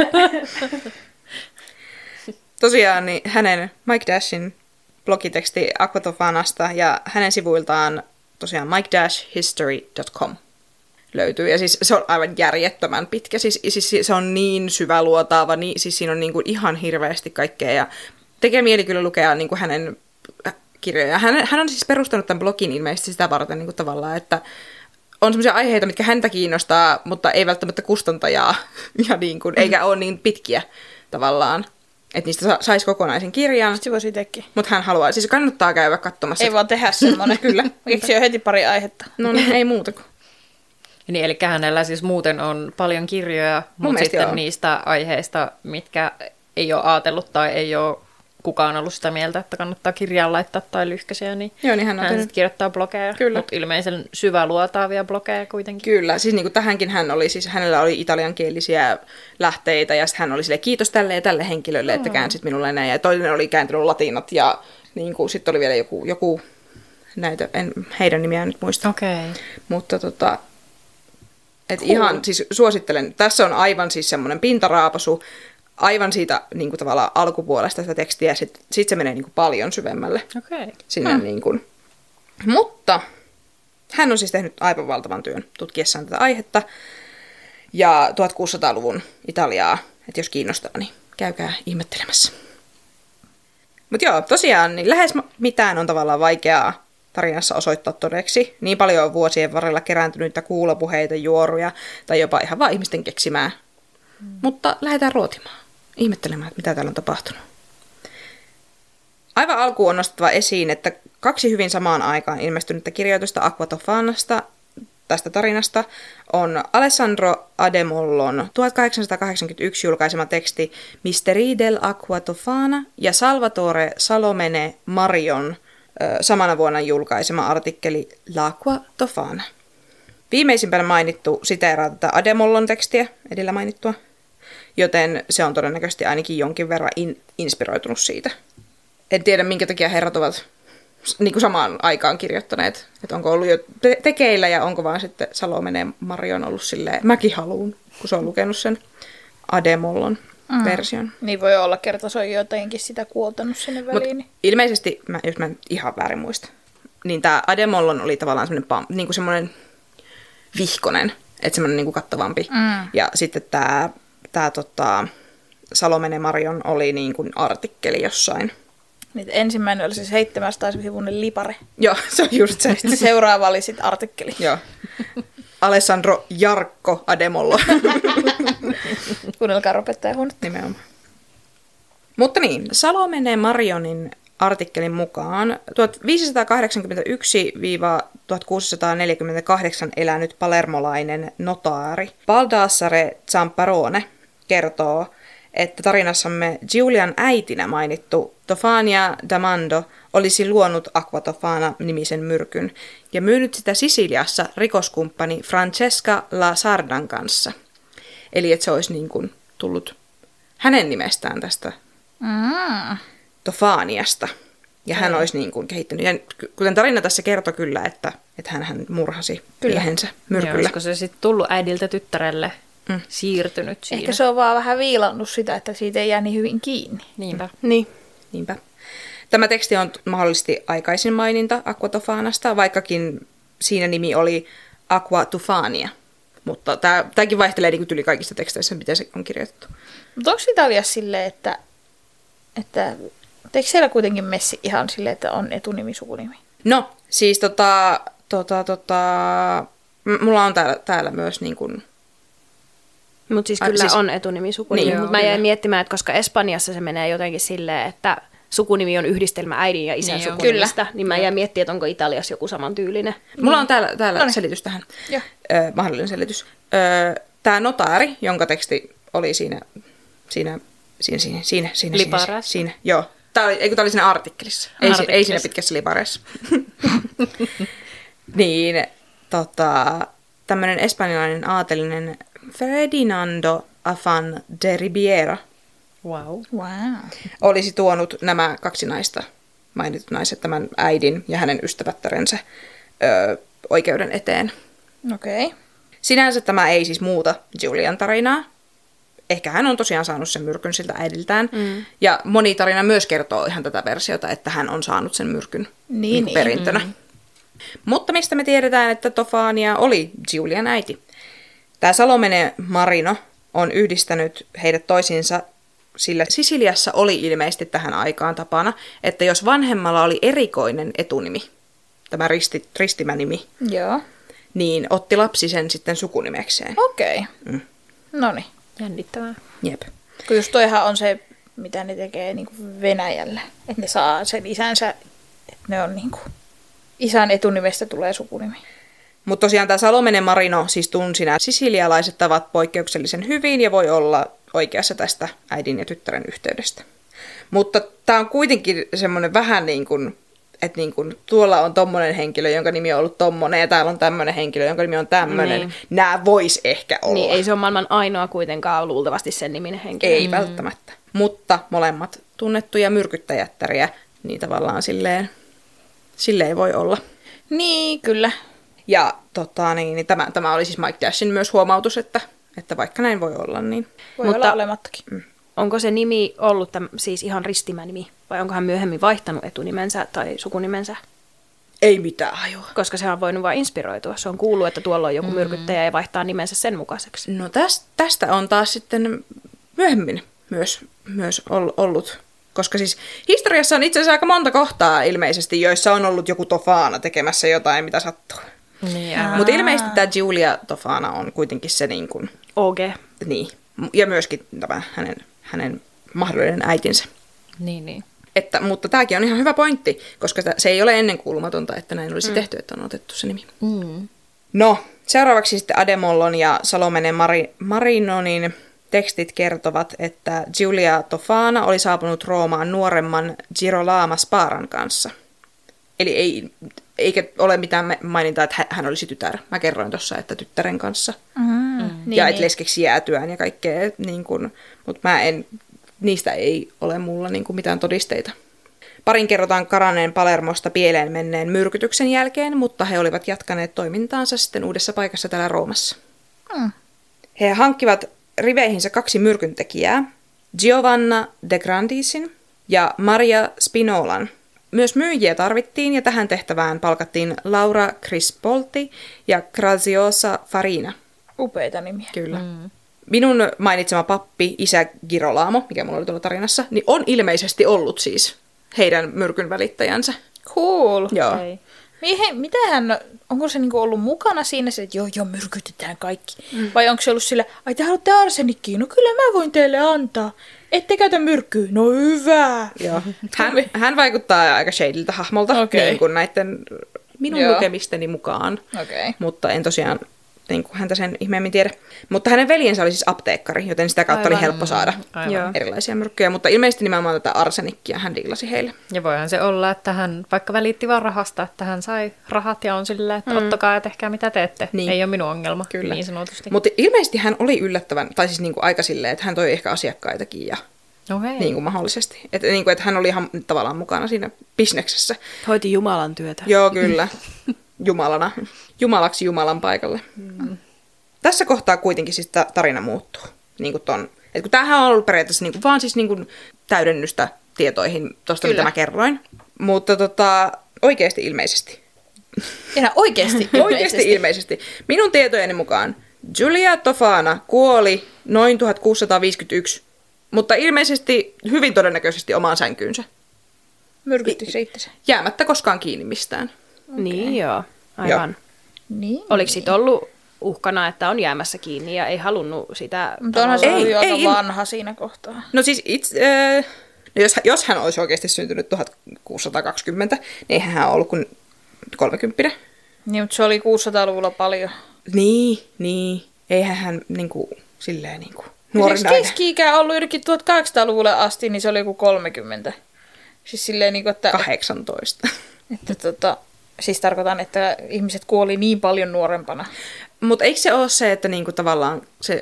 Tosiaan niin hänen Mike Dashin blogiteksti Aquatofanasta ja hänen sivuiltaan tosiaan mikedashhistory.com löytyy. Ja siis se on aivan järjettömän pitkä. Siis se on niin syväluotaava, siis siinä on niin kuin ihan hirveästi kaikkea. Ja tekee mieli kyllä lukea niin kuin hänen kirjoja. Hän on siis perustanut tämän blogin ilmeisesti sitä varten niin kuin tavallaan, että on sellaisia aiheita, mitkä häntä kiinnostaa, mutta ei välttämättä kustantajaa, ja niin kuin, eikä ole niin pitkiä tavallaan. Että niistä saisi kokonaisen kirjan. Sitten voisi itsekin. Mutta hän haluaa, siis kannattaa käydä katsomassa. Ei vaan tehdä semmoinen. Kyllä. Keksi jo heti pari aihetta. No niin, ei muuta kuin. Niin, eli hänellä siis muuten on paljon kirjoja, mutta mielestä sitten joo. niistä aiheista, mitkä ei ole ajatellut tai ei ole kukaan ollut sitä mieltä, että kannattaa kirjaan laittaa tai lyhkäisiä, niin, Joo, niin hän on tehnyt. sitten kirjoittaa blogeja, Kyllä. mutta ilmeisen syväluotaavia blogeja kuitenkin. Kyllä, siis niin kuin tähänkin hänellä oli italiankielisiä lähteitä, ja sitten hän oli silleen, kiitos tälle ja tälle henkilölle, että käänsit minulle näin, ja toinen oli kääntänyt latinat, ja niin kuin, sitten oli vielä joku näitä, en heidän nimiään nyt muista. Okei. Mutta et ihan, siis suosittelen, tässä on aivan siis semmoinen pintaraapasu, aivan siitä niin kuin tavallaan alkupuolesta sitä tekstiä, ja sit se menee niin kuin paljon syvemmälle Okei. sinne niin kuin. Mutta hän on siis tehnyt aivan valtavan työn tutkiessaan tätä aihetta, ja 1600-luvun Italiaa, että jos kiinnostaa, niin käykää ihmettelemässä. Mutta joo, tosiaan, niin lähes mitään on tavallaan vaikeaa tarinassa osoittaa todeksi. Niin paljon on vuosien varrella kerääntynyttä kuulopuheita, juoruja tai jopa ihan vaan ihmisten keksimää. Mutta lähdetään ruotimaan, ihmettelemään, että mitä täällä on tapahtunut. Aivan alkuun on nostettava esiin, että 2 hyvin samaan aikaan ilmestynyttä kirjoitusta Aquatofanasta tästä tarinasta on Alessandro Ademollon 1881 julkaisema teksti Misteri del Aquatofana ja Salvatore Salomene Marion samana vuonna julkaisema artikkeli L'Aqua Tofana. Viimeisimpänä mainittu siteeraa tätä Ademollon tekstiä, edellä mainittua, joten se on todennäköisesti ainakin jonkin verran inspiroitunut siitä. En tiedä, minkä takia herrat ovat niin kuin samaan aikaan kirjoittaneet, että onko ollut jo tekeillä ja onko vaan sitten Salomene Marion ollut silleen, mäkin haluun, kun se on lukenut sen Ademollon version. Niin voi olla, kerta se on jotenkin sitä kuoltanut sinne väliin. Mut ilmeisesti, jos mä en ihan väärin muista, niin tämä Ademollon oli tavallaan semmoinen niinku semmoinen vihkonen, että semmoinen niinku kattavampi. Ja sitten tämä Salomene Marion oli niinku artikkeli jossain. Niin, ensimmäinen oli se 700-sivuinen lipare. Joo, se on just se. Sitten seuraava oli sitten artikkeli. Joo. Alessandro Jarkko Ademollo. Kuunnelkaa opettaja huonot. Nimenomaan. Mutta niin, Salomene Marionin artikkelin mukaan 1581-1648 elänyt palermolainen notaari Baldassare Zamparone kertoo, että tarinassamme Giulian äitinä mainittu Tofania Damando olisi luonut Aquatofana-nimisen myrkyn ja myynyt sitä Sisiliassa rikoskumppani Francesca La Sardan kanssa. Eli että se olisi niin kuin tullut hänen nimestään tästä Tofaniasta. Ja hän olisi niin kuin kehittynyt. Ja kuten tarina tässä kertoi kyllä, että hän murhasi miehensä myrkyllä. Olisiko se sitten tullut äidiltä tyttärelle siirtynyt siinä? Ehkä se on vaan vähän viilannut sitä, että siitä ei jää niin hyvin kiinni. Niinpä. Niinpä. Tämä teksti on mahdollisesti aikaisin maininta Aqua Tofanasta, vaikkakin siinä nimi oli Aqua Tufania. Mutta tämäkin vaihtelee niin yli kaikista teksteistä, miten se on kirjoitettu. Mutta onko Italiassa silleen, että eikö siellä kuitenkin messi ihan silleen, että on etunimi, sukunimi? No, siis mulla on täällä myös niin kuin... Mutta siis kyllä on etunimi, sukunimi. Niin, mutta mä jäin miettimään, että koska Espanjassa se menee jotenkin silleen, että sukunimi on yhdistelmä äidin ja isän sukunimista, niin mä jäin miettimään, että onko Italiassa joku samantyylinen. Mulla on täällä selitys tähän. Mahdollinen selitys. Tämä notaari, jonka teksti oli siinä Lipareessa. Joo. Tämä oli siinä artikkelissa. Ei siinä pitkässä lipareessa. Niin, tämmöinen espanjalainen aatelinen Ferdinando Afán de Ribiera Wow. olisi tuonut nämä kaksi naista, mainitut naiset, tämän äidin ja hänen ystävättärensä oikeuden eteen. Okei. Okay. Sinänsä tämä ei siis muuta Julian tarinaa. Ehkä hän on tosiaan saanut sen myrkyn siltä äidiltään. Ja moni tarina myös kertoo ihan tätä versiota, että hän on saanut sen myrkyn perintönä. Mutta mistä me tiedetään, että Tofania oli Julian äiti? Tämä Salomene Marino on yhdistänyt heidät toisiinsa, sillä Sisiliassa oli ilmeisesti tähän aikaan tapana, että jos vanhemmalla oli erikoinen etunimi, tämä ristimänimi, Joo. niin otti lapsi sen sitten sukunimekseen. Okei. Noniin. Jännittävää. Jep. Kun just toihan on se, mitä ne tekee niin kuin Venäjällä. Että ne saa sen isänsä, että ne on niin kuin, isän etunimestä tulee sukunimi. Mutta tosiaan tämä Salomene Marino siis tunsi nämä sisilialaiset tavat poikkeuksellisen hyvin ja voi olla oikeassa tästä äidin ja tyttären yhteydestä. Mutta tämä on kuitenkin semmoinen vähän niin kuin, että niin kuin tuolla on tommonen henkilö, jonka nimi on ollut tommonen, ja täällä on tämmöinen henkilö, jonka nimi on tämmöinen. Niin. Nämä vois ehkä olla. Niin, ei se ole maailman ainoa kuitenkaan luultavasti sen niminen henkilö. Ei välttämättä. Mutta molemmat tunnettuja myrkyttäjättäriä, niin tavallaan silleen voi olla. Niin, kyllä. Ja niin tämä oli siis Mike Dashin myös huomautus, että vaikka näin voi olla, niin... Voi olla olemattakin. Onko se nimi ollut siis ihan ristimänimi, vai onko hän myöhemmin vaihtanut etunimensä tai sukunimensä? Ei mitään hajua. Koska se on voinut vain inspiroitua. Se on kuullut, että tuolla on joku myrkyttäjä ja vaihtaa nimensä sen mukaiseksi. No tästä on taas sitten myöhemmin myös ollut. Koska siis historiassa on itse asiassa aika monta kohtaa ilmeisesti, joissa on ollut joku Tofana tekemässä jotain, mitä sattuu. Niin, mutta ilmeisesti tämä Giulia Tofana on kuitenkin se niin kuin... OG. Niin. Ja myöskin tämä hänen mahdollinen äitinsä. Niin. Mutta tämäkin on ihan hyvä pointti, koska se ei ole ennenkuulumatonta, että näin olisi tehty, että on otettu se nimi. No, seuraavaksi sitten Ademollon ja Salomene Marinonin tekstit kertovat, että Giulia Tofana oli saapunut Roomaan nuoremman Girolamo Sparan kanssa. Eli eikä ole mitään mainintaa, että hän olisi tytär. Mä kerroin tuossa, että tyttären kanssa. Ja että leskeksi jäätyään ja kaikkea. Niin mutta niistä ei ole mulla niin kuin mitään todisteita. Parin kerrotaan karanneen Palermosta pieleen menneen myrkytyksen jälkeen, mutta he olivat jatkaneet toimintaansa sitten uudessa paikassa täällä Roomassa. He hankkivat riveihinsä 2 myrkyntekijää, Giovanna de Grandisin ja Maria Spinolan. Myös myyjiä tarvittiin ja tähän tehtävään palkattiin Laura Crispolti ja Graziosa Farina. Upeita nimiä. Kyllä. Minun mainitsema pappi, isä Girolamo, mikä mulla oli tuolla tarinassa, niin on ilmeisesti ollut siis heidän myrkyn välittäjänsä. Cool. Joo. Okay. Onko se niinku ollut mukana siinä, että joo, myrkytetään kaikki? Vai onko se ollut sillä, ai te haluatte arsenikkiä? No kyllä mä voin teille antaa. Ette käytä myrkkyä? No hyvä. Joo. Hän vaikuttaa aika shadiltä hahmolta, niin kuin näiden minun lukemisteni mukaan. Okay. Mutta en tosiaan niin kuin häntä sen ihmeemmin tiedä. Mutta hänen veljensä oli siis apteekkari, joten sitä kautta oli helppo saada erilaisia myrkkyjä. Mutta ilmeisesti nimenomaan tätä arsenikkia hän diilasi heille. Ja voihan se olla, että hän vaikka välitti vaan rahasta, että hän sai rahat ja on silleen, että ottakaa ja tehkää mitä teette. Niin. Ei ole minun ongelma, niin sanotusti. Mutta ilmeisesti hän oli yllättävän, tai siis niin kuin aika silleen, että hän toi ehkä asiakkaitakin ja Okei. niin kuin mahdollisesti. Että niin kuin, että hän oli ihan tavallaan mukana siinä bisneksessä. Hoiti Jumalan työtä. Joo, kyllä. Jumalana. Jumalaksi Jumalan paikalle. Tässä kohtaa kuitenkin siis tarina muuttuu. Niin kuin ton. Et kun tämähän on ollut periaatteessa niin kuin, vaan siis niin kuin täydennystä tietoihin tuosta, mitä mä kerroin. Mutta oikeasti ilmeisesti. Ihan oikeasti. Oikeasti ilmeisesti. Minun tietojeni mukaan Giulia Tofana kuoli noin 1651, mutta ilmeisesti hyvin todennäköisesti omaan sänkyynsä. Myrkytti se itse. Jäämättä koskaan kiinni mistään. Niin joo, aivan. Niin. Oliko siitä ollut uhkana, että on jäämässä kiinni ja ei halunnut sitä... Mutta onhan se ollut jo aika ei. vanha siinä kohtaa. No siis jos hän olisi oikeasti syntynyt 1620, niin eihän hän ollut kuin 30. Niin, mutta se oli 600-luvulla paljon. Niin. Eihän hän niinku, silleen niinku nuori Siis nainen. keski-ikä ollut ylikin 1800-luvulle asti, niin se oli joku 30. Siis silleen niinku, että... 18. Siis tarkoitan, että ihmiset kuoli niin paljon nuorempana. Mutta eikö se ole se, että niinku tavallaan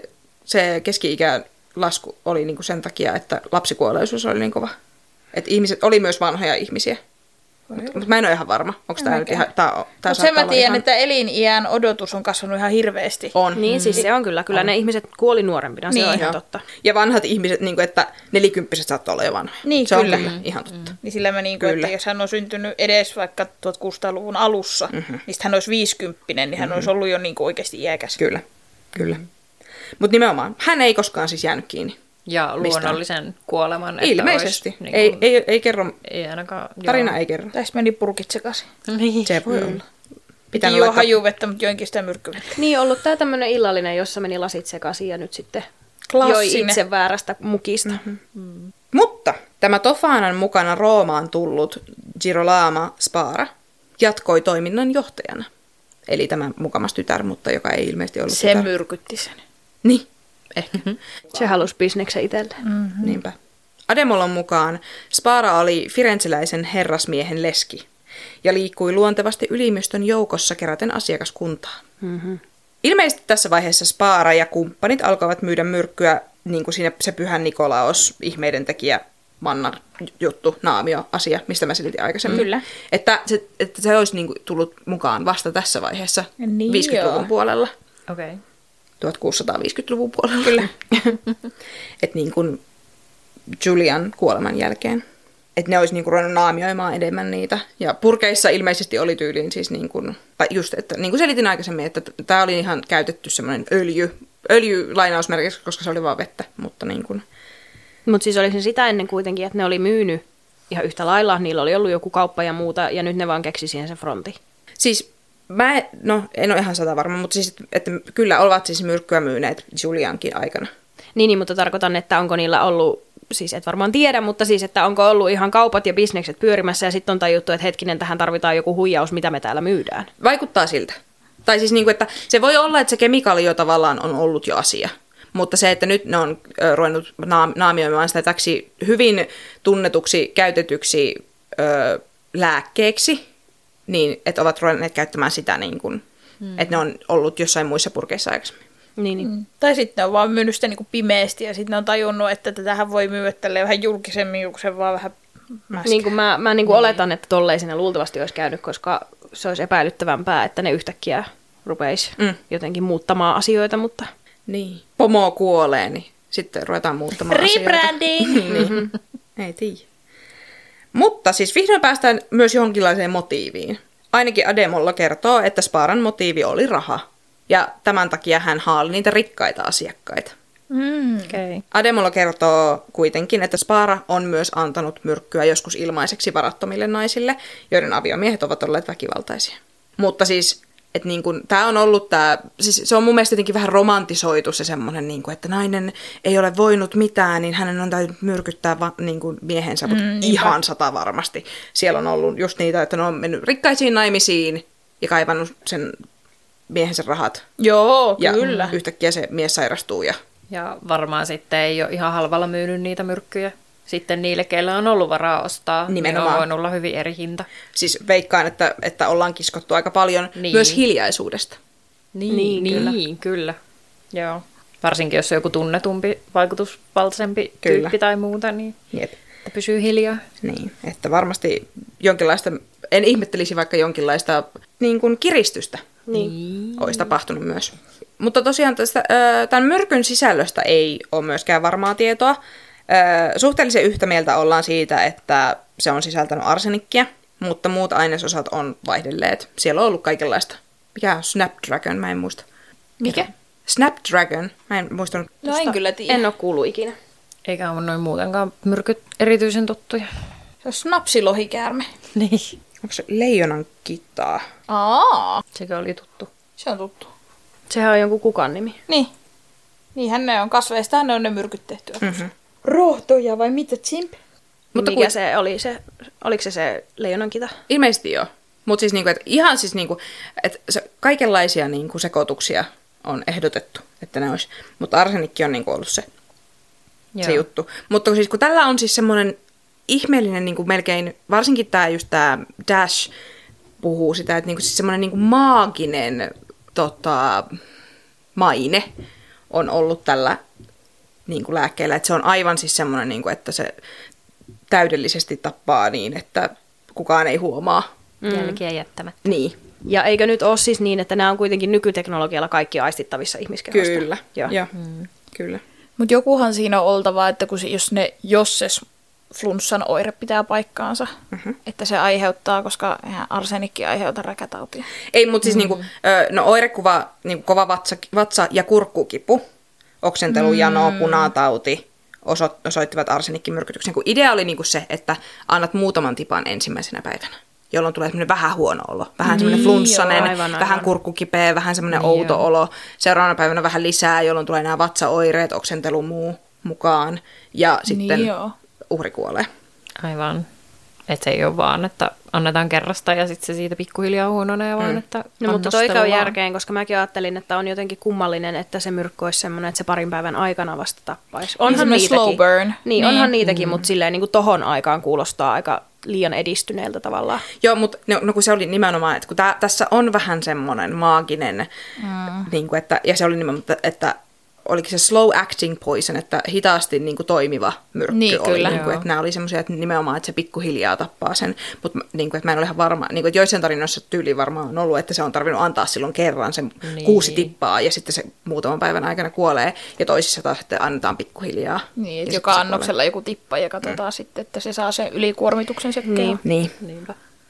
se keski-ikä lasku oli niinku sen takia, että lapsikuolleisuus oli niin kova? Että ihmiset oli myös vanhoja ihmisiä. Mutta mä en ole ihan varma. Onko tämä nyt ihan... Mutta sen mä tiedän, että eliniän odotus on kasvanut ihan hirveästi. On. Niin, siis se on kyllä. Kyllä ne ihmiset kuoli nuorempina, se on ihan totta. Ja vanhat ihmiset, niin kuin, että 40 saattoi olla jo vanhoja. Niin, se kyllä. on kyllä ihan totta. Niin sillä mä niin kuin, että jos hän on syntynyt edes vaikka 1600-luvun alussa, niin hän olisi 50, niin hän olisi ollut jo niin kuin oikeasti iäkäs. Kyllä. Mutta nimenomaan, hän ei koskaan siis jäänyt kiinni. Ja luonnollisen kuoleman. Että ilmeisesti. Olisi, niin kuin, ei kerro. ei ainakaan, Tarina ei kerro. Tässä meni purkit sekaisin. Se voi olla. Piti juo hajuvettä, mutta joinkin sitä myrkkyvettä. Niin, ollut tää tämmönen illallinen, jossa meni lasit sekaisin ja nyt sitten joi itse väärästä mukista. Mutta tämä Tofanan mukana Roomaan tullut Girolamo Spara jatkoi toiminnan johtajana. Eli tämä mukamas tytär, mutta joka ei ilmeisesti ollut se tytär. myrkytti sen. Niin, ehkä. Se halusi bisneksen itselleen. Niinpä. Ademolon mukaan Spara oli firenzeläisen herrasmiehen leski ja liikkui luontevasti ylimystön joukossa keräten asiakaskuntaa. Ilmeisesti tässä vaiheessa Spara ja kumppanit alkoivat myydä myrkkyä, niin kuin siinä se Pyhän Nikolaos, ihmeiden tekijä, manna juttu, naamio, asia, mistä mä selitin aikaisemmin. Kyllä. Että se olisi niin kuin tullut mukaan vasta tässä vaiheessa, niin 50-luvun puolella. Okei. 1650-luvun puolella. Kyllä. Että niin kuin Julian kuoleman jälkeen. Että ne olisi niin kuin ruvennut naamioimaan enemmän niitä. Ja purkeissa ilmeisesti oli tyyliin siis niin kuin, tai just, että niin kuin selitin aikaisemmin, että tämä oli ihan käytetty semmoinen öljy lainausmerkissä, koska se oli vaan vettä, mutta niin kuin. Mutta siis oli se sitä ennen kuitenkin, että ne oli myynyt ihan yhtä lailla, niillä oli ollut joku kauppa ja muuta, ja nyt ne vaan keksi siihen sen frontin. Siis en ole ihan 100 varma, mutta siis, että kyllä ovat siis myrkkyä myyneet Juliankin aikana. Niin, mutta tarkoitan, että onko niillä ollut, siis et varmaan tiedä, mutta siis, että onko ollut ihan kaupat ja bisnekset pyörimässä, ja sitten on tajuttu, että hetkinen, tähän tarvitaan joku huijaus, mitä me täällä myydään. Vaikuttaa siltä. Tai siis niin kuin, että se voi olla, että se kemikaali jo tavallaan on ollut jo asia. Mutta se, että nyt ne on ruvennut naamioimaan sitä täksi hyvin tunnetuksi, käytetyksi lääkkeeksi, niin että ovat ruvenneet käyttämään sitä niin kuin, että ne on ollut jossain muissa purkeissa aikaisemmin. Niin. Tai sitten ne on vaan myynyt sitä niin kuin pimeästi ja sitten ne on tajunnut, että tätähän voi myydä tälleen vähän julkisemmin, kun se vaan vähän mäskää. Niin kuin mä niin kuin oletan, että tolleen siinä luultavasti olisi käynyt, koska se olisi epäilyttävämpää, että ne yhtäkkiä rupeisi jotenkin muuttamaan asioita, mutta... Niin. Pomo kuolee, niin sitten ruvetaan muuttamaan Rebranding! niin. Ei tiedä. Mutta siis vihdoin päästään myös johonkinlaiseen motiiviin. Ainakin Ademolla kertoo, että Sparan motiivi oli raha. Ja tämän takia hän haali niitä rikkaita asiakkaita. Okay. Ademolla kertoo kuitenkin, että Spara on myös antanut myrkkyä joskus ilmaiseksi varattomille naisille, joiden aviomiehet ovat olleet väkivaltaisia. Mutta siis, että niin kun, tämä on ollut siis se on mun mielestä jotenkin vähän romantisoitu se semmoinen, niin kun, että nainen ei ole voinut mitään, niin hänen on täytynyt myrkyttää niin kun miehensä, mutta ihan 100 varmasti. Siellä on ollut just niitä, että ne on mennyt rikkaisiin naimisiin ja kaivannut sen miehensä rahat. Joo, ja kyllä. Yhtäkkiä se mies sairastuu Ja varmaan sitten ei ole ihan halvalla myynyt niitä myrkkyjä. Sitten niille, keillä on ollut varaa ostaa, nimenomaan. Niin on voinut olla hyvin eri hinta. Siis veikkaan, että ollaan kiskottu aika paljon myös hiljaisuudesta. Niin, kyllä. Joo. Varsinkin, jos on joku tunnetumpi, vaikutusvaltaisempi tyyppi tai muuta, niin Jep. että pysyy hiljaa. Niin, että varmasti jonkinlaista, en ihmettelisi vaikka jonkinlaista niin kuin kiristystä olisi tapahtunut myös. Mutta tosiaan tämän myrkyn sisällöstä ei ole myöskään varmaa tietoa. Suhteellisen yhtä mieltä ollaan siitä, että se on sisältänyt arsenikkia, mutta muut ainesosat on vaihdelleet. Siellä on ollut kaikenlaista. Mikä on Snapdragon? Mä en muista. Mikä? Snapdragon. Mä en muistanut. No en kyllä tiedä. En ole kuullut ikinä. Eikä ole noin muutenkaan myrkyt erityisen tuttuja. Se on snapsilohikäärme. Niin. Onko se leijonan kittaa? Sekä oli tuttu. Se on tuttu. Sehän on jonkun kukan nimi. Niin. Niinhän ne on kasveistaan, ne on ne myrkyt tehty. Rohtoja vai mitä, Chimp? Mutta mikä se oli se? Oliko se leijonankita? Ilmeisesti joo. Mutta siis niinku, että ihan siis niinku, että kaikenlaisia niinku sekoituksia on ehdotettu, että ne olisi. Mutta arsenikki on niinku ollut se juttu. Mutta siis kun tällä on siis semmoinen ihmeellinen niinku melkein, varsinkin tämä Dash puhuu sitä, että niinku siis semmoinen niinku maaginen maine on ollut tällä niinku lääkkeellä. Että se on aivan siis semmoinen, niinku, että se täydellisesti tappaa niin, että kukaan ei huomaa. Jälkiä jättämättä. Niin. Ja eikö nyt ole siis niin, että nämä on kuitenkin nykyteknologialla kaikki aistittavissa ihmiskehosta? Kyllä. Joo. Kyllä. Mutta jokuhan siinä on oltava, että jos se flunssan oire pitää paikkaansa, että se aiheuttaa, koska eihän arsenikki aiheuta räkätautia. Ei, mutta siis niinku, oirekuva, niinku kova vatsa ja kurkkukipu, oksentelujano, punatauti osoittivat arsenikkimyrkytyksen. Kun idea oli niinku se, että annat muutaman tipan ensimmäisenä päivänä, jolloin tulee semmoinen vähän huono olo. Vähän semmoinen flunssanen, vähän kurkkukipeä, vähän semmoinen outo olo. Seuraavana päivänä vähän lisää, jolloin tulee nämä vatsaoireet, oksentelu mukaan. Ja sitten uhri kuolee. Aivan. Että se ei ole vaan, että annetaan kerrasta ja sitten se siitä pikkuhiljaa huononee, vaan että No, mutta toi käy järkeen, koska mäkin ajattelin, että on jotenkin kummallinen, että se myrkky olisi semmoinen, että se parin päivän aikana vasta tappaisi. Onhan niitäkin. Slow burn. Niin, onhan niitäkin, mutta silleen niin kuin tohon aikaan kuulostaa aika liian edistyneeltä tavallaan. Joo, mutta kun se oli nimenomaan, että kun tässä on vähän semmoinen maaginen, niin kuin, ja se oli nimenomaan, että oliko se slow acting poison, että hitaasti niin kuin toimiva myrkky niin, oli. kyllä. Niin kuin, että nämä oli semmoisia, että nimenomaan, että se pikkuhiljaa tappaa sen. Mutta niin kuin, että mä en ole ihan varma, niin kuin, että joissain tarinoissa tyyli varmaan on ollut, että se on tarvinnut antaa silloin kerran sen 6 tippaa ja sitten se muutaman päivän aikana kuolee. Ja toisissa taas sitten annetaan pikkuhiljaa. Niin, että joka annoksella joku tippa ja katsotaan sitten, että se saa sen ylikuormituksen se keho. Niin. Niinpä.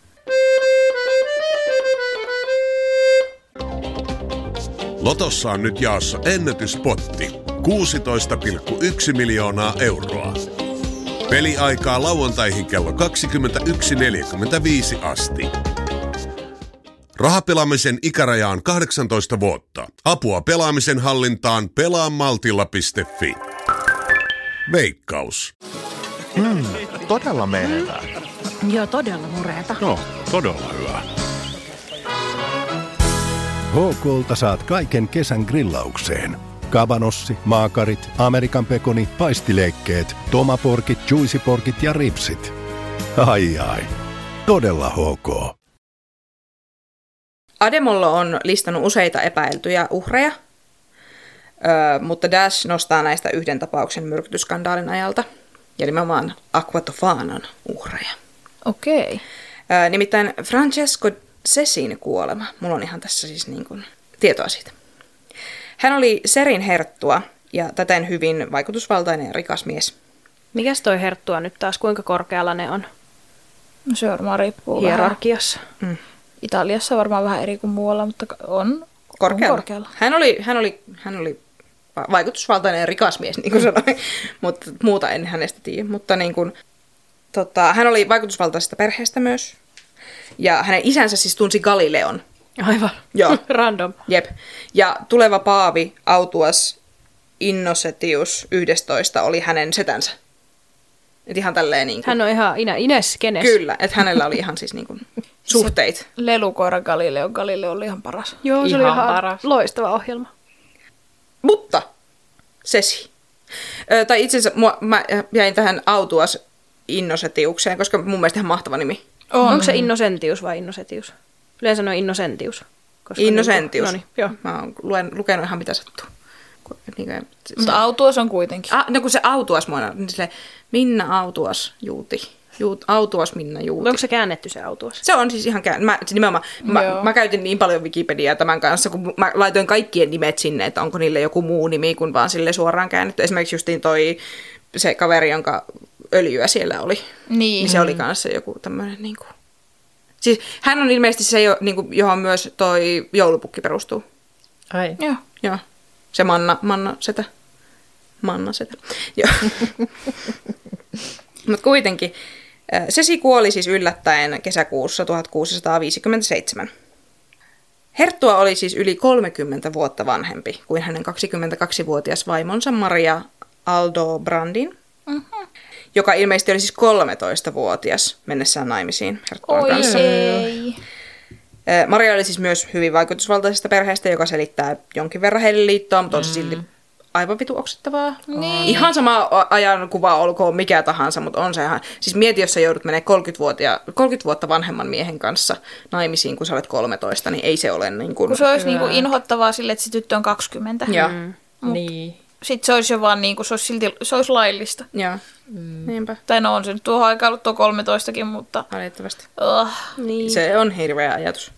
Lotossa on nyt jaossa ennätyspotti. 16,1 miljoonaa euroa. Peliaikaa lauantaihin kello 21.45 asti. Rahapelaamisen ikäraja on 18 vuotta. Apua pelaamisen hallintaan pelaamaltilla.fi. Veikkaus. Todella menevää. Joo, todella mureeta. No, todella hyvä. HK:lta saat kaiken kesän grillaukseen. Kabanossi, maakarit, Amerikan pekoni, paistileikkeet, tomaporkit, juicyporkit ja ripsit. Ai ai, todella HK. Ademollo on listannut useita epäiltyjä uhreja, mutta Dash nostaa näistä yhden tapauksen myrkytysskandaalin ajalta, ja nimenomaan Aqua Tofanan uhreja. Okei. Nimittäin Francesco Cesin kuolema. Mulla on ihan tässä siis niin kuin tietoa siitä. Hän oli Serin herttua ja täten hyvin vaikutusvaltainen ja rikas mies. Mikäs toi herttua nyt taas, kuinka korkealla ne on No se varmaan riippuu hierarkiassa? Italiassa varmaan vähän eri kuin muualla, mutta on korkealla. Hän oli vaikutusvaltainen ja rikas mies, niin kuin sanoin, mutta muuta en hänestä tiedä. Mutta niin kuin, hän oli vaikutusvaltaisesta perheestä myös. Ja hänen isänsä siis tunsi Galileon. Aivan. Joo. Random. Jep. Ja tuleva paavi Autuas Innocentius 11 oli hänen setänsä. Et ihan tälleen niin kuin. Hän on ihan Ines kenes. Kyllä, että hänellä oli ihan siis niin kuin suhteita. Lelukoira Galileo oli ihan paras. Joo, se oli Ihan ihan paras. loistava ohjelma. Mutta Ceci. Tai itse asiassa mä jäin tähän Autuas Innocentiukseen, koska mun mielestä ihan mahtava nimi. Onko se Innocentius vai Innocentius? Yleensä on Innocentius. Innocentius. Noniin, joo. Mä oon lukenut ihan mitä sattuu. Mutta autuas on kuitenkin. No kun se autuas mua, niin sille Minna autuas Juuti. Autuas Minna Juuti. Onko se käännetty se autuas? Se on siis ihan mä käytin niin paljon Wikipediaa tämän kanssa, kun mä laitoin kaikkien nimet sinne, että onko niille joku muu nimi, kun vaan sille suoraan käännetty. Esimerkiksi justiin se kaveri, jonka öljyä siellä oli. Niin se oli kanssa joku tämmöinen niinku. Siis hän on ilmeisesti se, niinku, johon myös toi joulupukki perustuu. Ai. Joo. Se Manna setä. Joo. Mutta kuitenkin. Sesi kuoli siis yllättäen kesäkuussa 1657. Herttua oli siis yli 30 vuotta vanhempi kuin hänen 22-vuotias vaimonsa Maria Aldobrandin, joka ilmeisesti oli siis 13-vuotias mennessään naimisiin Herttuan kanssa. Ei. Maria oli siis myös hyvin vaikutusvaltaisesta perheestä, joka selittää jonkin verran heidän liittoa, mutta on se silti aivan vitu oksettavaa. Niin. Ihan sama ajan kuva olkoon mikä tahansa, mutta on se ihan. Siis mieti, jos sä joudut menemään 30 vuotta vanhemman miehen kanssa naimisiin, kun sä olet 13, niin ei se ole niin kuin. Kun se olisi niin kuin inhottavaa sille, että se tyttö on 20. Joo. Niin. Sitten se olisi jo vaan niin kuin, se olisi laillista. Joo. Niinpä. Tai no on se nyt tuohon aikaan ollut tuo 13kin, mutta. Valitettavasti. Niin. Se on hirveä ajatus.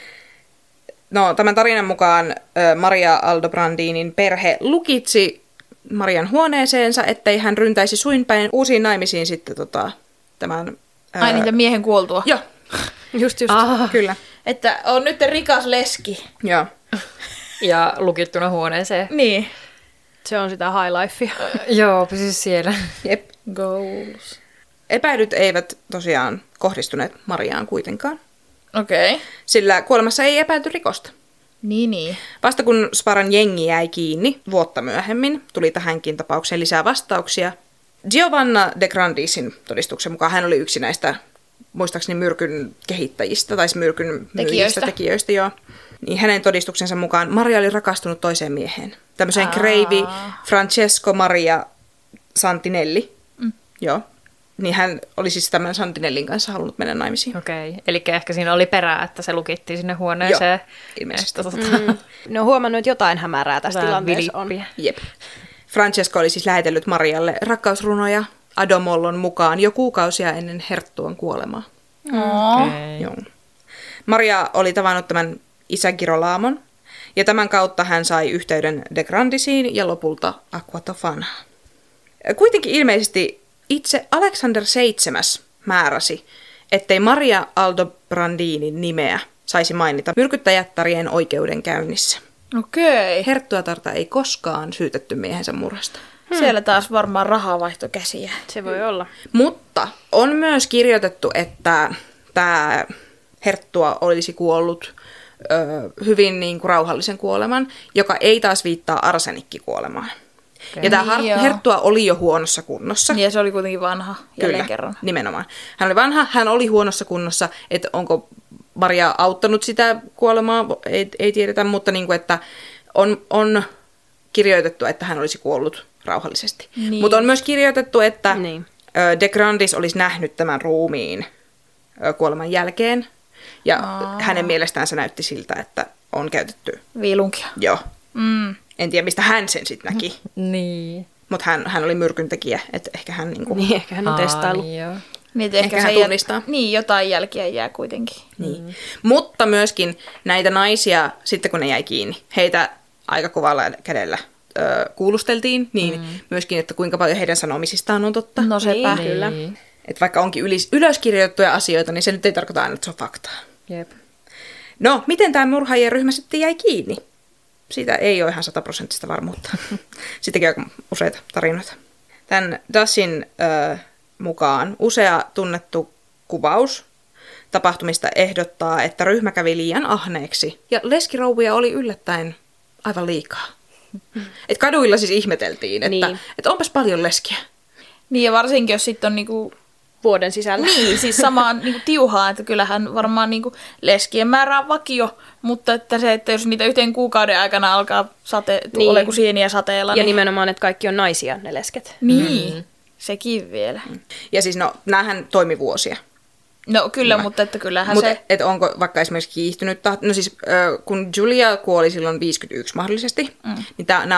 No, tämän tarinan mukaan Maria Aldobrandinin perhe lukitsi Marian huoneeseensa, ettei hän ryntäisi suinpäin uusiin naimisiin sitten tämän. Ai niitä miehen kuoltua. Joo. Just. Kyllä. Että on nyt rikas leski. Joo. Ja lukittuna huoneeseen. Niin. Se on sitä high lifea. Joo, siis siellä. Jep. Goals. Epäilyt eivät tosiaan kohdistuneet Mariaan kuitenkaan. Okei. Okay. Sillä kuolemassa ei epäilty rikosta. Niin. Vasta kun Sparan jengi jäi kiinni vuotta myöhemmin, tuli tähänkin tapaukseen lisää vastauksia. Giovanna de Grandisin todistuksen mukaan hän oli yksi näistä, muistaakseni myrkyn kehittäjistä, tai myrkyn tekijöistä joo. Niin hänen todistuksensa mukaan Maria oli rakastunut toiseen mieheen. Tämmöiseen kreivi Francesco Maria Santinelli. Joo. Niin hän oli siis tämän Santinellin kanssa halunnut mennä naimisiin. Okei, eli ehkä siinä oli perää, että se lukittiin sinne huoneeseen. Joo, ilmeisesti. Ne on huomannut, että jotain hämärää tässä tilanteessa on. Jep. Francesco oli siis lähetellyt Marialle rakkausrunoja Adomollon mukaan jo kuukausia ennen Herttuan kuolemaa. Okay. Joo. Maria oli tavannut tämän isä Girolaamon, ja tämän kautta hän sai yhteyden de Grandisiin ja lopulta Aquatofanaan. Kuitenkin ilmeisesti itse Alexander VII määräsi, ettei Maria Aldobrandinin nimeä saisi mainita myrkyttäjättärien oikeudenkäynnissä. Okei. Herttuatarta ei koskaan syytetty miehensä murhasta. Siellä taas varmaan rahaa vaihtoi käsiä. Se voi olla. Mutta on myös kirjoitettu, että tämä Herttua olisi kuollut hyvin niin kuin rauhallisen kuoleman, joka ei taas viittaa arsenikkikuolemaan. Okay. Ja tämä Herttua oli jo huonossa kunnossa. Ja se oli kuitenkin vanha, jälleen kerran. Nimenomaan. Hän oli vanha, hän oli huonossa kunnossa, että onko Maria auttanut sitä kuolemaa, ei tiedetä, mutta niin kuin, että on kirjoitettu, että hän olisi kuollut rauhallisesti. Niin. Mutta on myös kirjoitettu, että de Grandis olisi nähnyt tämän ruumiin kuoleman jälkeen, ja hänen mielestään se näytti siltä, että on käytetty viilunkia. Joo. En tiedä, mistä hän sen sitten näki. Niin. Mutta hän oli myrkyntekijä, että ehkä hän niinku. Niin, ehkä hän on testaillut. Niin, ehkä hän tunnistaa. Niin, jotain jälkiä jää kuitenkin. Niin. Mutta myöskin näitä naisia, sitten kun ne jäi kiinni, heitä aika kovalla kädellä kuulusteltiin, niin myöskin, että kuinka paljon heidän sanomisistaan on totta. No sepä. Niin, kyllä. Että vaikka onkin ylöskirjoitettuja asioita, niin se nyt ei tarkoita aina, että se on faktaa. Jep. No, miten tämä murhaajien ryhmä sitten jäi kiinni? Siitä ei ole ihan 100% varmuutta. Sittenkin aika useita tarinoita. Tämän Dassin mukaan usea tunnettu kuvaus tapahtumista ehdottaa, että ryhmä kävi liian ahneeksi ja leskirouvia oli yllättäen aivan liikaa. Et kaduilla siis ihmeteltiin, että onpas paljon leskiä. Niin ja varsinkin, jos sitten on niinku vuoden sisällä. Niin, siis samaan niinku tiuhaan, että kyllähän varmaan niinku leskien määrä on vakio, mutta että se, että jos niitä yhteen kuukauden aikana alkaa ole kuin sieniä sateella. Ja nimenomaan, että kaikki on naisia, ne lesket. Niin, sekin vielä. Ja siis näähän toimi vuosia. No kyllä, mutta että kyllähän se. Mutta että onko vaikka esimerkiksi kiihtynyt, no siis kun Julia kuoli silloin 51 mahdollisesti, niin nämä on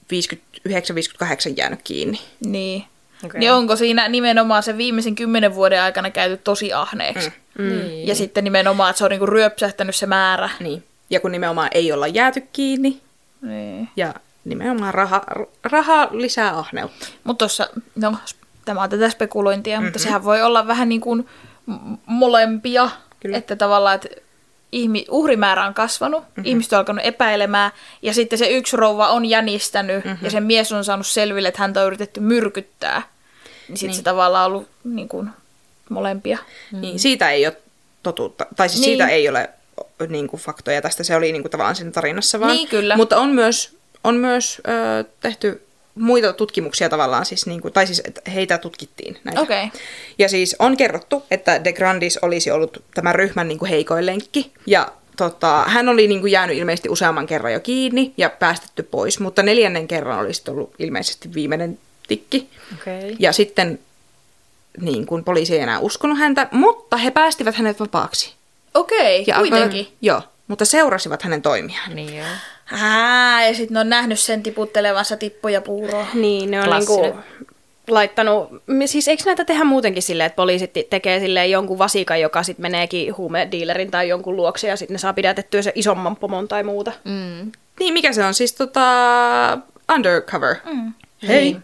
59-58 jäänyt kiinni. Niin. Okay. Niin onko siinä nimenomaan sen viimeisen 10 vuoden aikana käyty tosi ahneeksi? Niin. Ja sitten nimenomaan, että se on niinku ryöpsähtänyt se määrä. Niin. Ja kun nimenomaan ei olla jääty kiinni, Niin. ja nimenomaan raha lisää ahneutta. Mutta tuossa, no tämä on tätä spekulointia, mutta sehän voi olla vähän niin kuin molempia. Kyllä. Että tavallaan, että uhrimäärä on kasvanut, ihmiset on alkanut epäilemään, ja sitten se yksi rouva on jänistänyt, ja sen mies on saanut selville, että häntä on yritetty myrkyttää. Niin sitten se tavallaan on ollut niin kuin molempia. Niin, siitä ei ole totuutta, tai siis siitä ei ole niin kuin faktoja tästä, se oli niin kuin tavallaan siinä tarinassa vaan. Niin, kyllä. Mutta on myös tehty muita tutkimuksia tavallaan, siis niin kuin, tai siis että heitä tutkittiin näitä. Okei. Ja siis on kerrottu, että De Grandis olisi ollut tämän ryhmän niin kuin heikoin lenkki, ja hän oli niin kuin jäänyt ilmeisesti useamman kerran jo kiinni ja päästetty pois, mutta 4. kerran olisi ollut ilmeisesti viimeinen tikki. Okay. Ja sitten niin kuin poliisi ei enää uskonut häntä, mutta he päästivät hänet vapaaksi. Okei, Ja kuitenkin. joo, mutta seurasivat hänen toimiaan. Niin joo. Ja sitten ne on nähnyt sen tiputtelevansa tippoja puuroa. Niin, ne on Klassinen. niinku laittanut, siis eikö näitä tehdä muutenkin silleen, että poliisit tekee silleen jonkun vasikan, joka sitten meneekin huumedealerin tai jonkun luokse ja sitten ne saa pidätettyä sen isomman pomon tai muuta. Niin, mikä se on? Siis undercover. Hei.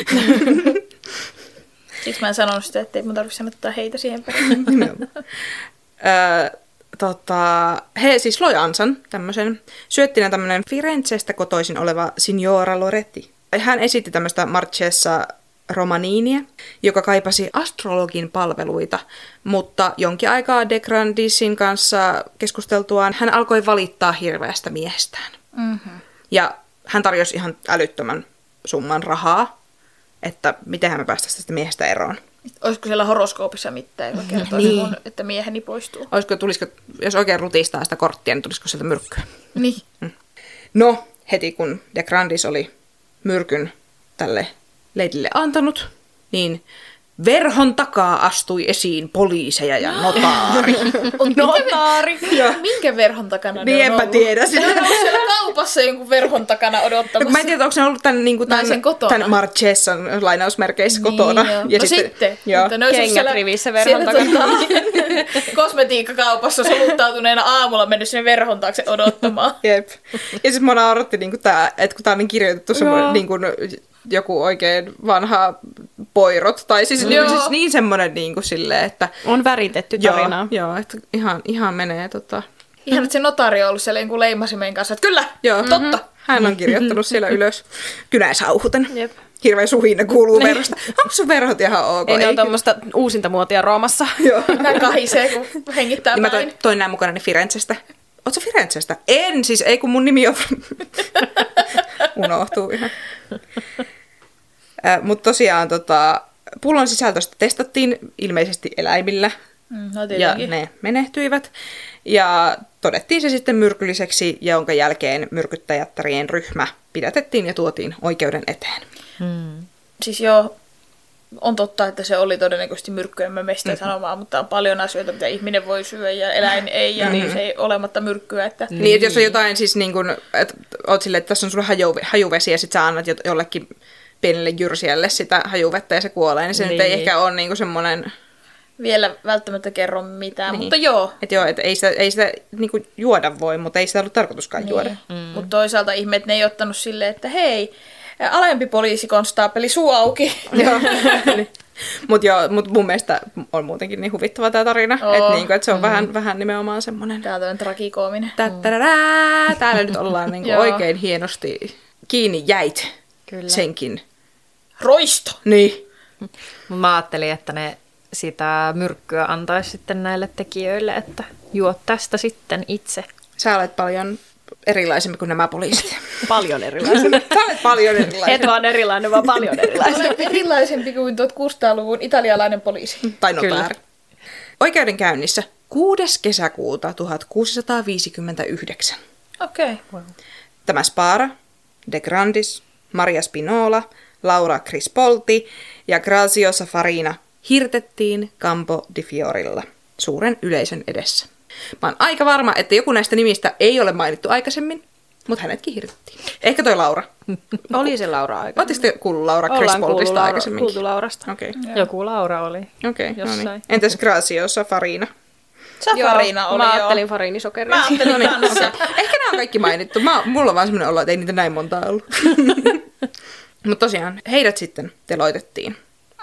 Siksi mä en sanonut sitä, ettei mun tarvitse sanottaa heitä siihen perään. He siis loi ansan tämmöisen. Syöttinä tämmöinen Firenzestä kotoisin oleva Signora Loretti. Hän esitti tämmöistä Marchesa Romaninia, joka kaipasi astrologin palveluita, mutta jonkin aikaa De Grandisin kanssa keskusteltuaan hän alkoi valittaa hirveästä miehestään. Ja hän tarjosi ihan älyttömän summan rahaa, että miten me päästäisiin tästä miehestä eroon. Olisiko siellä horoskoopissa mitään, joka kertoisi Niin. mun, että mieheni poistuu? Tulisiko, jos oikein rutistaa sitä korttia, niin tulisiko sieltä myrkkyä? Niin. No, heti kun De Grandis oli myrkyn tälle leidille antanut, niin verhon takaa astui esiin poliiseja ja notaari. Notaari? Minkä verhon takana Niin ne on en mä ollut? tiedä. Ne on ollut siellä kaupassa jonkun verhon takana odottamassa. Mä en tiedä, onko se ollut tämän, niin Naisen kotona. tämän Marchessan lainausmerkeissä Niin, kotona. joo. Ja No sitten. Joo. Mutta ne olisi Kengät siellä- rivissä verhon takana. Kosmetiikkakaupassa soluttautuneena aamulla mennyt sinne verhon taakse odottamaan. Jep. Ja siis mua nauratti, niin että kun tää on niin kirjoitettu semmoinen niin kuin, joku oikein vanha poirot, tai siis niin semmoinen niin kuin silleen, että On väritetty tarinaa. Joo, että ihan menee Ihan, että se notaari on ollut siellä jonkun leimasimen kanssa, että kyllä, Joo, totta. Hän on kirjoittanut siellä ylös kynäsauhuten. Jep. Hirveä suhina kuuluu verhosta. Onko sun verhot ihan ok? Ei ne on tuommoista uusinta muotia Roomassa. Joo. Nää kahisee, kun hengittää Niin mä päin. toin nää mukana Firenzestä. Ootko Firenzestä? En, siis ei kun mun nimi on... Unohtuu ihan. Mutta tosiaan pullon sisältöstä testattiin ilmeisesti eläimillä. No Ja tietenkin. ne menehtyivät. Ja todettiin se sitten myrkylliseksi, jonka jälkeen myrkyttäjättärien ryhmä pidätettiin ja tuotiin oikeuden eteen. Siis joo, on totta, että se oli todennäköisesti myrkkyä, en mä meistä sanomaan, mutta on paljon asioita, mitä ihminen voi syödä ja eläin ei, ja se ei olematta myrkkyä. Että... Niin, että jos on jotain siis niin kuin, että oot silleen, että tässä on sulle hajuvesi ja sit sä annat jollekin pienelle jyrsijälle sitä hajuvettä ja se kuolee, niin se nyt ei ehkä ole niin kuin semmoinen... Vielä välttämättä kerro mitään, Niin. mutta joo. Että joo, että ei sitä niin kuin juoda voi, mutta ei sitä ollut tarkoituskaan juoda. Mutta toisaalta ihme, että ne ei ottanut silleen, että hei, alempi poliisikonstaapeli, suu auki. Mutta mun mielestä on muutenkin niin huvittava tämä tarina, että niinku, et se on vähän nimenomaan semmoinen... Tää on tragikoominen. Täällä nyt ollaan niinku Joo. oikein hienosti kiinni jäit Kyllä. senkin. Roisto! Niin. Mä ajattelin, että ne sitä myrkkyä antaisi sitten näille tekijöille, että juo tästä sitten itse. Sä olet paljon erilaisempi kuin nämä poliisit. Paljon erilaisia. Sä olet paljon erilaisempi. Et vaan erilainen, vaan paljon erilaisia. Olen erilaisempi kuin 1600-luvun italialainen poliisi. Tai notaari. Oikeudenkäynnissä 6. kesäkuuta 1659. Okei. Tämä Spara, De Grandis, Maria Spinola, Laura Crispolti ja Graziosa Farina hirtettiin Campo di Fiorilla suuren yleisön edessä. Mä oon aika varma, että joku näistä nimistä ei ole mainittu aikaisemmin, Mutta hänetkin hirtettiin. Ehkä toi Laura. Oli se Laura aika. Oletteko te kuullut Laura Ollaan Crispoldista aikaisemminkin? kuultu Laurasta. Okei. Joku Laura oli. Okei, no niin. Jossain. Entäs Graciosa, Farina? Safarina oli mä joo. ajattelin fariinisokeria. Mä ajattelin kanssa. Ehkä nämä on kaikki mainittu. Mulla on vaan semmoinen olo, että ei niitä näin montaa ollut. Mutta tosiaan, heidät sitten teloitettiin.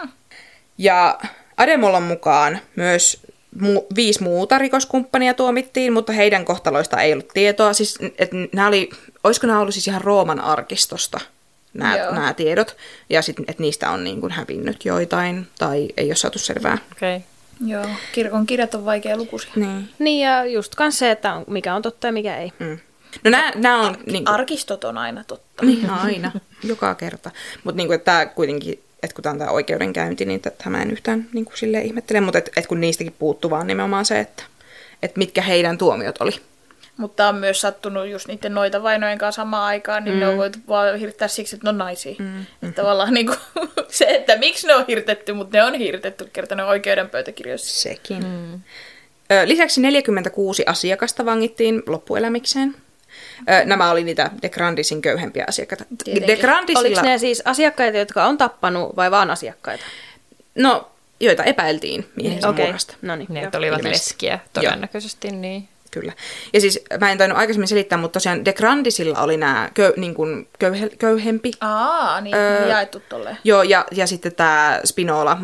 Ja Ademollon mukaan myös 5 muuta rikoskumppania tuomittiin, mutta heidän kohtaloista ei ollut tietoa. Siis, olisiko nämä ollut siis ihan Rooman arkistosta, nämä tiedot, ja sitten, että niistä on niin kuin hävinnyt joitain, tai ei ole saatu selvää. Okei. Joo, kirkon kirjat on vaikea lukuisia. Niin, ja just kans se, että mikä on totta ja mikä ei. No nämä on... Niin Arkistot on aina totta. Niin, aina, joka kerta. Mutta niin tämä kuitenkin, että kun tämä on tämä oikeudenkäynti, niin tämä en yhtään niin kuin silleen ihmettele, mutta kun niistäkin puuttuu vaan nimenomaan se, että mitkä heidän tuomiot oli. Mutta on myös sattunut just niiden noita vainojen kanssa samaan aikaan, niin ne on voitu vaan hirttää siksi, että ne on naisia. Että tavallaan niin kuin, se, että miksi ne on hirtetty, mutta ne on hirtetty, kerta ne on oikeudenpöytäkirjoissa. Sekin. Lisäksi 46 asiakasta vangittiin loppuelämikseen. Nämä oli niitä De Grandisin köyhempiä asiakkaita. De Grandisilla... Oliko ne siis asiakkaita, jotka on tappanut, vai vaan asiakkaita? No, joita epäiltiin miehensä murhasta. No niin. Ne olivat leskiä todennäköisesti, niin. Kyllä. Ja siis mä en tainnut aikaisemmin selittää, mutta tosiaan De Grandisilla oli nämä köyhempi. Niin jaettu tolleen. Joo, ja sitten tämä Spinola,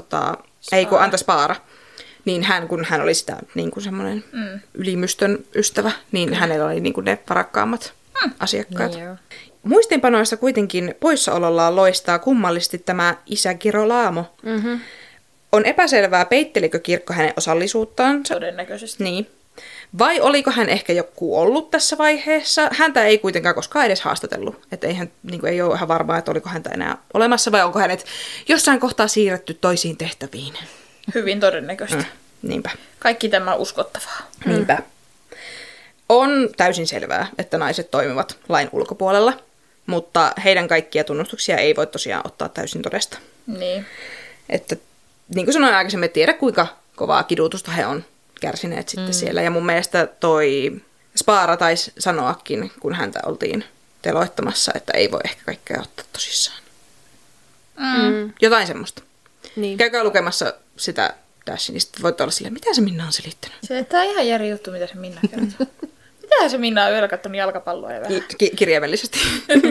Spara. Niin kun hän oli sitä niin kuin semmoinen ylimystön ystävä, niin hänellä oli niin kuin ne varakkaammat asiakkaat. Niin, Muistinpanoissa kuitenkin poissaolollaan loistaa kummallisesti tämä isä Girolamo. On epäselvää, peittelikö kirkko hänen osallisuuttaan. Todennäköisesti. Niin. Vai oliko hän ehkä jo kuollut tässä vaiheessa? Häntä ei kuitenkaan koskaan edes haastatellut. Että ei ole ihan varmaa, että oliko häntä enää olemassa vai onko hänet jossain kohtaa siirretty toisiin tehtäviin. Hyvin todennäköistä. Niinpä. Kaikki tämä uskottavaa. Niinpä. On täysin selvää, että naiset toimivat lain ulkopuolella, mutta heidän kaikkia tunnustuksia ei voi tosiaan ottaa täysin todesta. Niin. Että niin kuin sanoin aikaisemmin, et tiedä kuinka kovaa kidutusta he on kärsineet sitten siellä. Ja mun mielestä toi Spara taisi sanoakin, kun häntä oltiin teloittamassa, että ei voi ehkä kaikkea ottaa tosissaan. Jotain semmoista. Niin. Käykää lukemassa sitä tässä, niin sitten voitte olla silleen, mitä se Minna on selittänyt. Tämä on ihan järi juttu, mitä se Minna kertoo. Mitähän se Minna on yöllä kattonut jalkapalloa ja vähän? Kirjaimellisesti.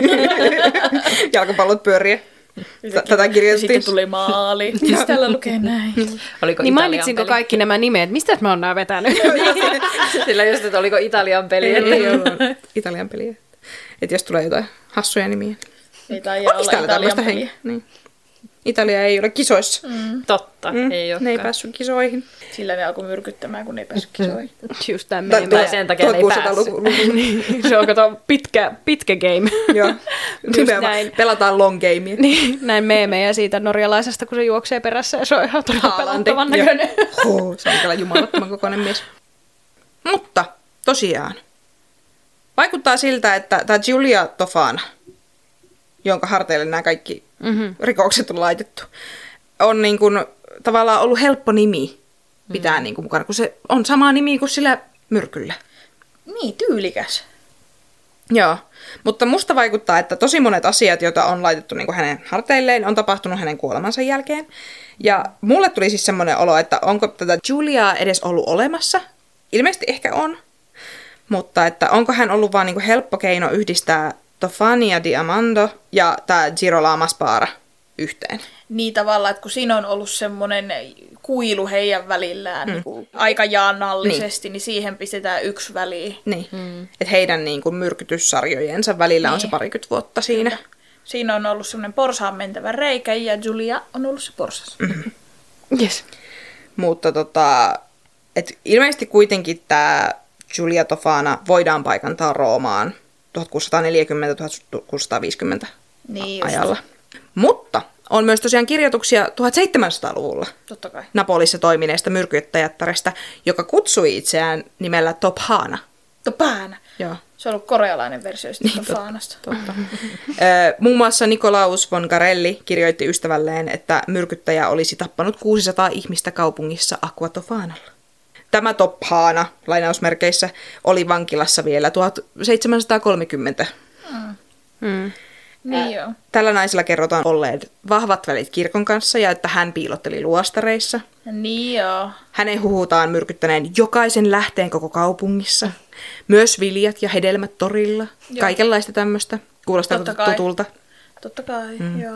Jalkapallot pyöriä. Tätä kirjoitettiin. Sitten tuli maali. Siis täällä lukee näin. Oliko Niin Italian mainitsinko peli? kaikki nämä nimet? Mistä mä oon nää vetänyt? Sillä just, että oliko Italian peli. Ei ole Italian peliä. Että jos tulee jotain hassuja nimiä. Ei taida olla Italian peliä. Niin. Italia ei ole kisoissa. Totta, ei olekaan. Ne ei päässyt kisoihin. Sillä ne alkoi myrkyttämään, kun ne ei päässyt kisoihin. Just tää meemi. Tai sen takia ne ei päässyt. Se on kato pitkä game. Joo. Nimenomaan. näin. Pelataan long gamea. Niin, näin meemejä siitä norjalaisesta, kun se juoksee perässä ja se on ihan todella pelottavan näköinen. Se on kyllä jumalattoman kokoinen mies. Mutta tosiaan, vaikuttaa siltä, että tämä Giulia Tofana, jonka harteille nämä kaikki rikokset on laitettu, on niin kuin tavallaan ollut helppo nimi pitää niin kuin mukana, kun se on sama nimi kuin sillä myrkyllä. Niin, tyylikäs. Joo, mutta musta vaikuttaa, että tosi monet asiat, joita on laitettu niin kuin hänen harteilleen, on tapahtunut hänen kuolemansa jälkeen. Ja mulle tuli siis semmoinen olo, että onko tätä Giuliaa edes ollut olemassa? Ilmeisesti ehkä on. Mutta että onko hän ollut vaan niin kuin helppo keino yhdistää Tofania di Amando ja tämä Girolamo Spara yhteen? Niin tavallaan, että kun siinä on ollut semmoinen kuilu heidän välillään niin kuin aika jaannallisesti, niin siihen pistetään yksi väliin. Niin, että heidän niin kuin myrkytyssarjojensa välillä on se 20 vuotta siinä. Siinä on ollut semmoinen porsaan mentävä reikä ja Giulia on ollut se porsas. Yes. Mutta et ilmeisesti kuitenkin tämä Giulia Tofana voidaan paikantaa Roomaan 1640-1650 Niin ajalla. Mutta on myös tosiaan kirjoituksia 1700-luvulla totta kai. Napolissa toimineesta myrkyttäjättärestä, joka kutsui itseään nimellä Tophana. Topana. Joo. Se on ollut korealainen versio sitten Tofanasta. Totta. Muun muassa Nikolaus von Garelli kirjoitti ystävälleen, että myrkyttäjä olisi tappanut 600 ihmistä kaupungissa Aqua Tofanalla. Tämä Tophana, lainausmerkeissä, oli vankilassa vielä 1730. Niin joo. Tällä naisella kerrotaan olleet vahvat välit kirkon kanssa ja että hän piilotteli luostareissa. Niin joo. Hänen huhutaan myrkyttäneen jokaisen lähteen koko kaupungissa. Myös viljat ja hedelmät torilla. Joo. Kaikenlaista tämmöistä. Kuulostaa tutulta. Totta kai, joo.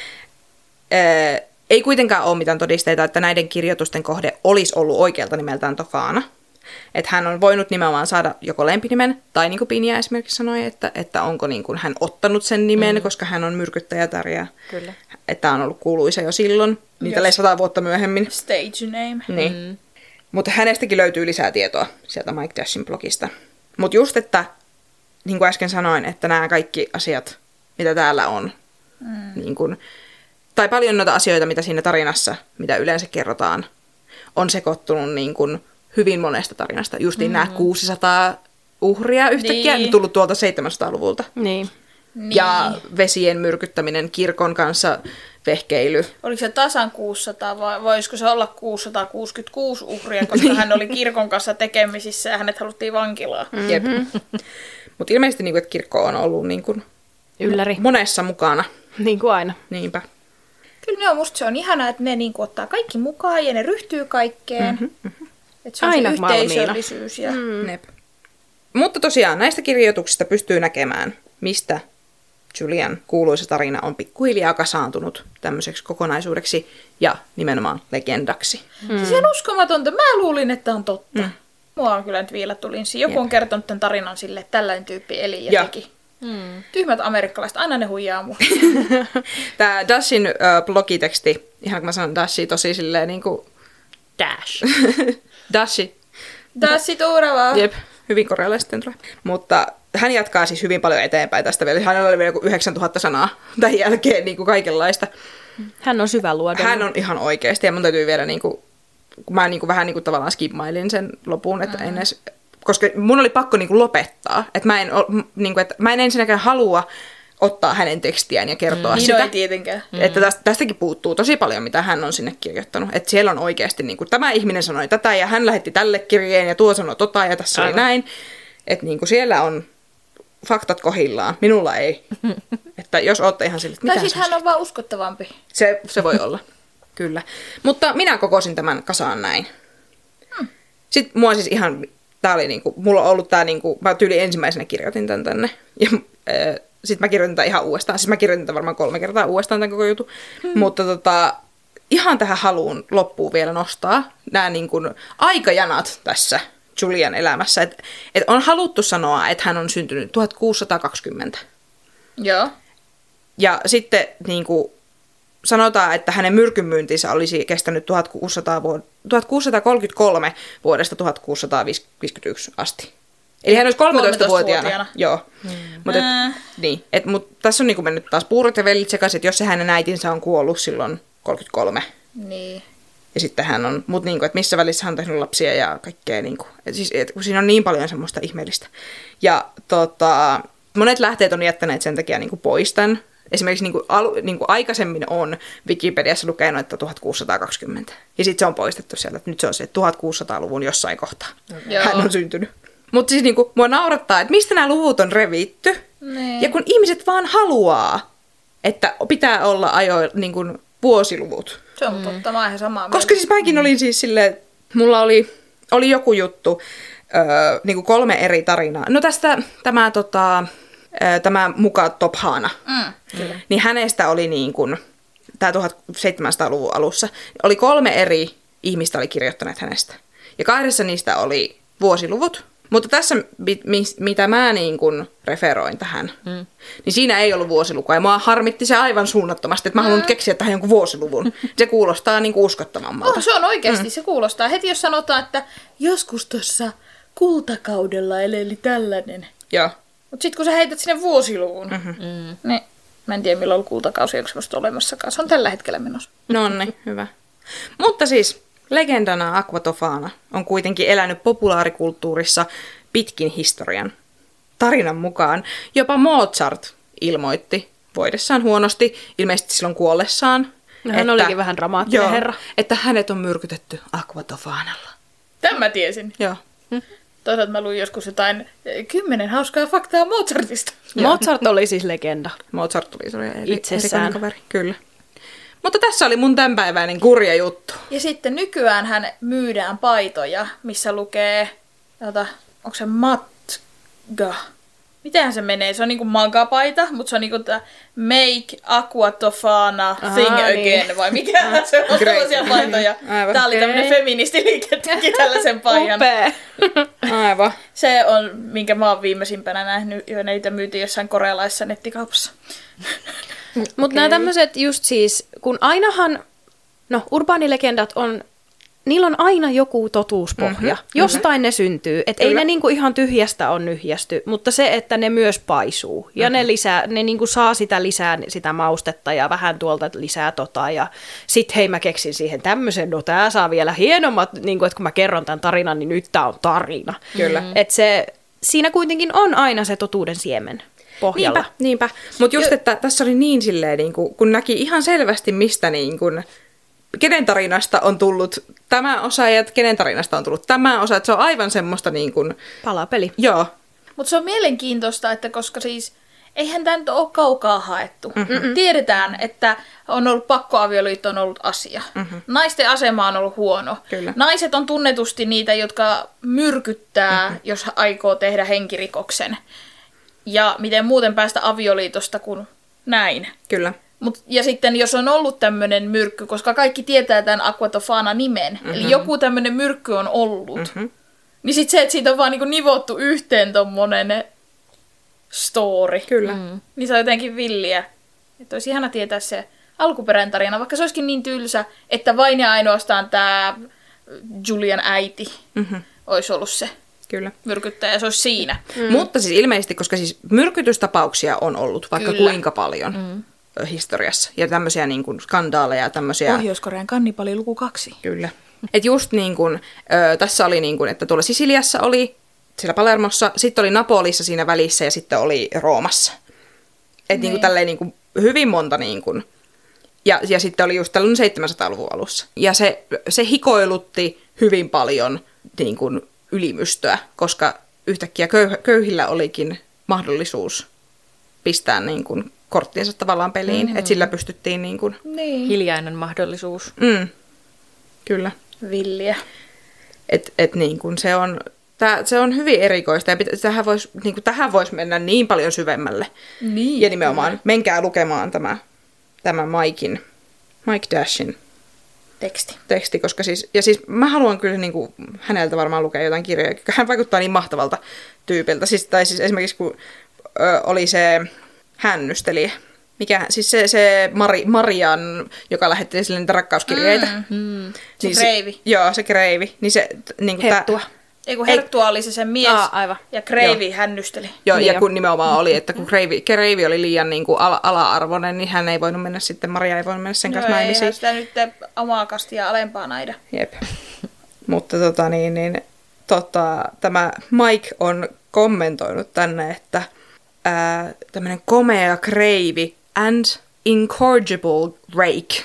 Ei kuitenkaan ole mitään todisteita, että näiden kirjoitusten kohde olisi ollut oikealta nimeltään Tophana. Että hän on voinut nimenomaan saada joko lempinimen, tai niin kuin Pinja esimerkiksi sanoi, että onko niin kuin hän ottanut sen nimen, koska hän on myrkyttäjätär ja Kyllä. että on ollut kuuluisa jo silloin, niitä 100 vuotta myöhemmin. Stage name. Niin. Mutta hänestäkin löytyy lisää tietoa sieltä Mike Dashin blogista. Mutta just, että niin kuin äsken sanoin, että nämä kaikki asiat, mitä täällä on, niin kuin, tai paljon noita asioita, mitä siinä tarinassa, mitä yleensä kerrotaan, on sekoittunut niin kuin hyvin monesta tarinasta. Justiin nämä 600 uhria yhtäkkiä Niin. tullut tuolta 700-luvulta. Niin. Ja vesien myrkyttäminen, kirkon kanssa vehkeily. Oliko se tasan 600 vai voisiko se olla 666 uhria, koska hän oli kirkon kanssa tekemisissä ja hänet haluttiin vankilaan. Jep. Mutta ilmeisesti niin kuin, että kirkko on ollut niin kuin Ylläri. monessa mukana. Niin kuin aina. Niinpä. Kyllä ne on, musta se on ihanaa, että ne niinku ottaa kaikki mukaan ja ne ryhtyy kaikkeen. Että se on Aina se yhteisöllisyys. Ja... Nep. Mutta tosiaan näistä kirjoituksista pystyy näkemään, mistä Julian kuuluisa tarina on pikkuhiljaa kasaantunut tämmöiseksi kokonaisuudeksi ja nimenomaan legendaksi. Siis ihan uskomatonta. Mä luulin, että on totta. Mua on kyllä nyt viilattu linssi. Joku on kertonut tämän tarinan sille, että tällainen tyyppi eli ja teki. Tyhmät amerikkalaiset, aina ne huijaa mua. Tämä Dashin blogiteksti, ihan kun mä sanon Dashi tosi silleen niin kuin Dash. Dashi. Dassi tuuravaa. Jep, hyvin korealaisesti tulee. Mutta hän jatkaa siis hyvin paljon eteenpäin tästä vielä. Hänellä oli vielä joku 9000 sanaa tämän jälkeen niin kuin kaikenlaista. Hän on syvä luoden. Hän on ihan oikeasti, ja mun täytyy vielä, niin kuin, kun mä niin kuin, vähän niin kuin, tavallaan skipmailin sen lopun, että en edes, koska mun oli pakko niin kuin, lopettaa. Että mä en ensinnäkään halua ottaa hänen tekstiään ja kertoa Niin sitä. ei tietenkään. Että tästäkin puuttuu tosi paljon, mitä hän on sinne kirjoittanut. Että siellä on oikeasti, niin kuin, tämä ihminen sanoi tätä, ja hän lähetti tälle kirjeen, ja tuo sanoi tota, ja tässä oli näin. Että niin kuin, siellä on faktat kohillaan. Minulla ei. Että jos ootte ihan sille, että mitä Tai siis se hän on vaan uskottavampi. Se voi olla, kyllä. Mutta minä kokosin tämän kasaan näin. Sitten mua siis ihan, tää oli niinku, mulla on ollut tää niinku, mä tyyli ensimmäisenä kirjoitin tän tänne. Ja sitten mä kirjoitin tämän ihan uudestaan. Siis mä kirjoitin tämän varmaan 3 kertaa uudestaan tämän koko jutun. Mutta ihan tähän haluun loppuun vielä nostaa nämä niinku aikajanat tässä Julian elämässä. Et on haluttu sanoa, että hän on syntynyt 1620. Joo. Ja sitten niin kuin, sanotaan, että hänen myrkynmyyntinsä olisi kestänyt 1633 vuodesta 1651 asti. Eli hän olisi 13-vuotiaana. Joo. Mutta tässä on niin kuin mennyt taas puurot ja vellit sekaisin, että jos se hänen äitinsä on kuollut silloin 33. Niin. Ja sitten hän on, mutta niin kuin, että missä välissä hän on tehnyt lapsia ja kaikkea. Niin kuin, kun siinä on niin paljon semmoista ihmeellistä. Ja monet lähteet on jättäneet sen takia niin kuin pois tämän. Esimerkiksi niin kuin aikaisemmin on Wikipediassa lukenut, että 1620. Ja sitten se on poistettu sieltä, että nyt se on se 1600-luvun jossain kohtaa. Joo. Hän on syntynyt. Mutta siis niin kuin, mua naurattaa, että mistä nämä luvut on revitty. Niin. Ja kun ihmiset vaan haluaa, että pitää olla niin kuin vuosiluvut. Se on totta, mä oon ihan samaa Koska siis mäkin olin siis silleen, mulla oli joku juttu, niin kuin 3 eri tarinaa. No tästä tämä muka Tophana, niin hänestä oli niin kuin, tämä 1700-luvun alussa, oli 3 eri ihmistä oli kirjoittaneet hänestä. Ja 2 niistä oli vuosiluvut. Mutta tässä, mitä mä niin kuin referoin tähän, niin siinä ei ollut vuosilukua. Ja mua harmitti se aivan suunnattomasti, että mä haluan nyt keksiä tähän jonkun vuosiluvun. Se kuulostaa niin kuin uskottavammalta. Se on oikeasti, se kuulostaa. Heti jos sanotaan, että joskus tuossa kultakaudella eleli tällainen. Joo. Mutta sitten kun sä heität sinne vuosiluvun, niin mä en tiedä milloin kultakausi, onko semmoista olemassakaan. Se on tällä hetkellä menossa. No niin, hyvä. Mutta siis legendana Aqua Tophana on kuitenkin elänyt populaarikulttuurissa pitkin historian. Tarinan mukaan jopa Mozart ilmoitti voidessaan huonosti, ilmeisesti silloin kuollessaan. No, hän olikin vähän dramaattinen herra. Että hänet on myrkytetty Aqua Tophanalla. Tämän mä tiesin. Joo. Toisaalta mä luin joskus jotain 10 hauskaa faktaa Mozartista. Mozart oli siis legenda. Mozart oli se Itsessään. erikoinen kaveri, kyllä. Mutta tässä oli mun tämänpäiväinen kurja juttu. Ja sitten nykyäänhän myydään paitoja, missä lukee, onko se matga? Mitenhän se menee? Se on niinku magapaita, mutta se on niinku make aqua tofana thing again, vai mikä se on tällaisia paitoja. Aivan. Tää oli tämmönen feministiliike, teki tällaisen paijan. Upea. Aivan. Se on, minkä mä oon viimeisimpänä nähnyt, jo niitä myytiin jossain korealaisessa nettikaupassa. Mutta nämä tämmöiset just siis, kun ainahan, urbaanilegendat on, niillä on aina joku totuuspohja. Jostain ne syntyy. Että ei ne niinku ihan tyhjästä on nyhjästy, mutta se, että ne myös paisuu. Ja ne niinku saa sitä lisää sitä maustetta ja vähän tuolta lisää ja sit hei mä keksin siihen tämmöisen, tää saa vielä hienommat, niinku, että kun mä kerron tämän tarinan, niin nyt tää on tarina. Kyllä. Että siinä kuitenkin on aina se totuuden siemen pohjalla. Niinpä. Mutta just, että tässä oli niin silleen, niin kun näki ihan selvästi, mistä niin kun, kenen tarinasta on tullut tämä osa ja kenen tarinasta on tullut tämä osa. Että se on aivan semmoista niin kuin... Palapeli. Joo. Mutta se on mielenkiintoista, että koska siis eihän tämä nyt ole kaukaa haettu. Tiedetään, että on ollut pakkoavioliitto on ollut asia. Naisten asema on ollut huono. Kyllä. Naiset on tunnetusti niitä, jotka myrkyttää, jos aikoo tehdä henkirikoksen. Ja miten muuten päästä avioliitosta kuin näin. Kyllä. Ja sitten jos on ollut tämmöinen myrkky, koska kaikki tietää tämän Aqua Tofana nimen, eli joku tämmöinen myrkky on ollut, niin sitten se, että siitä on vaan niinku nivottu yhteen tommonen story. Kyllä. Niin se on jotenkin villiä. Että olisi ihana tietää se alkuperäinen tarina, vaikka se olisikin niin tylsä, että vain ja ainoastaan tämä Julian äiti olisi ollut se. Kyllä. Myrkyttäjä, se olisi siinä. Mutta siis ilmeisesti, koska siis myrkytystapauksia on ollut vaikka kuinka paljon historiassa. Ja tämmöisiä niin kuin skandaaleja, tämmöisiä... Pohjois-Korean kannibali luku 2. Kyllä. Et just niin kuin, tässä oli niin kuin, että tuolla Sisiliassa oli, siellä Palermossa, sitten oli Napolissa siinä välissä ja sitten oli Roomassa. Että niin kuin tälleen niin kuin hyvin monta niin kuin... Ja sitten oli just tällainen 700-luvun alussa. Ja se hikoilutti hyvin paljon niin kuin ylimystöä, koska yhtäkkiä köyhillä olikin mahdollisuus pistää niin kuin korttiinsa tavallaan peliin, että sillä pystyttiin niin kuin... Hiljainen mahdollisuus. Kyllä. Villiä. Et niin kuin se on hyvin erikoista ja tähän vois mennä niin paljon syvemmälle. Niin. Ja nimenomaan menkää lukemaan tämä Mike Dashin teksti, koska siis mä haluan kyllä niin kuin häneltä varmaan lukea jotain kirjoja. Hän vaikuttaa niin mahtavalta tyypiltä. Siis esimerkiksi kun oli se hännystelijä, siis se Marian, joka lähetti sille niitä rakkauskirjeitä. Se kreivi. Joo, se kreivi. Niin se, niin kuin Herttua. Herttua oli se mies aivan. ja kreivi hännysteli. Joo, ja kun nimenomaan oli, että kun kreivi oli liian niin kuin ala-arvoinen, niin hän ei voinut mennä sitten, Maria ei voinut mennä sen kanssa naimisiin. Eihän sitä nyt omaa kastia alempaa naida. Jep. Mutta tämä Mike on kommentoinut tänne, että tämmöinen komea kreivi and incorrigible rake.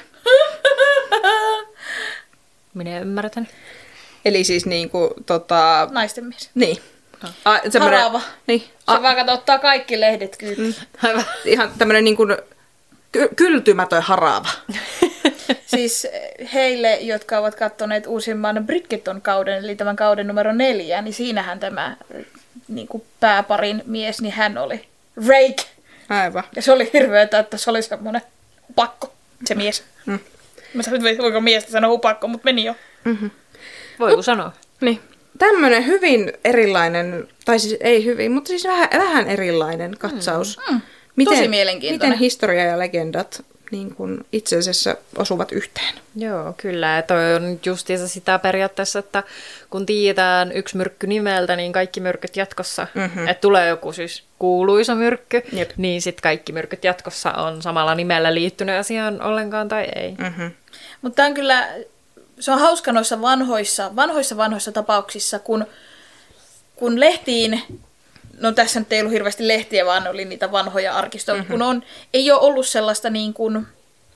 Minä ymmärrän. Eli siis niinku Naisten mies. Niin. Harava. Niin. Se vaan ottaa kaikki lehdet kyytiin. Ihan tämmönen niinku kyltymätön harava. Siis heille, jotka ovat katsoneet uusimman Bridgerton-kauden, eli tämän kauden numero 4, niin siinähän tämä niin kuin pääparin mies, niin hän oli rake. Aivan. Ja se oli hirveetä, että se oli semmoinen hupakko, se mies. Mä sanoin, voiko miestä sanoa hupakko, mutta meni jo. Voiko sanoa? Niin. Tämmönen hyvin erilainen, tai siis ei hyvin, mutta siis vähän erilainen katsaus. Tosi mielenkiintoinen. Miten historia ja legendat niin kun itse asiassa osuvat yhteen. Joo, kyllä. Ja toi on justiinsa sitä periaatteessa, että kun tiedetään yksi myrkky nimeltä, niin kaikki myrkyt jatkossa, että tulee joku siis kuuluisa myrkky, niin sitten kaikki myrkyt jatkossa on samalla nimellä liittynyt asiaan ollenkaan tai ei. Mutta tämä on kyllä, se on hauska noissa vanhoissa tapauksissa, kun lehtiin, no tässä nyt ei ollut hirveästi lehtiä, vaan oli niitä vanhoja arkistoja, kun ei ole ollut sellaista niin kuin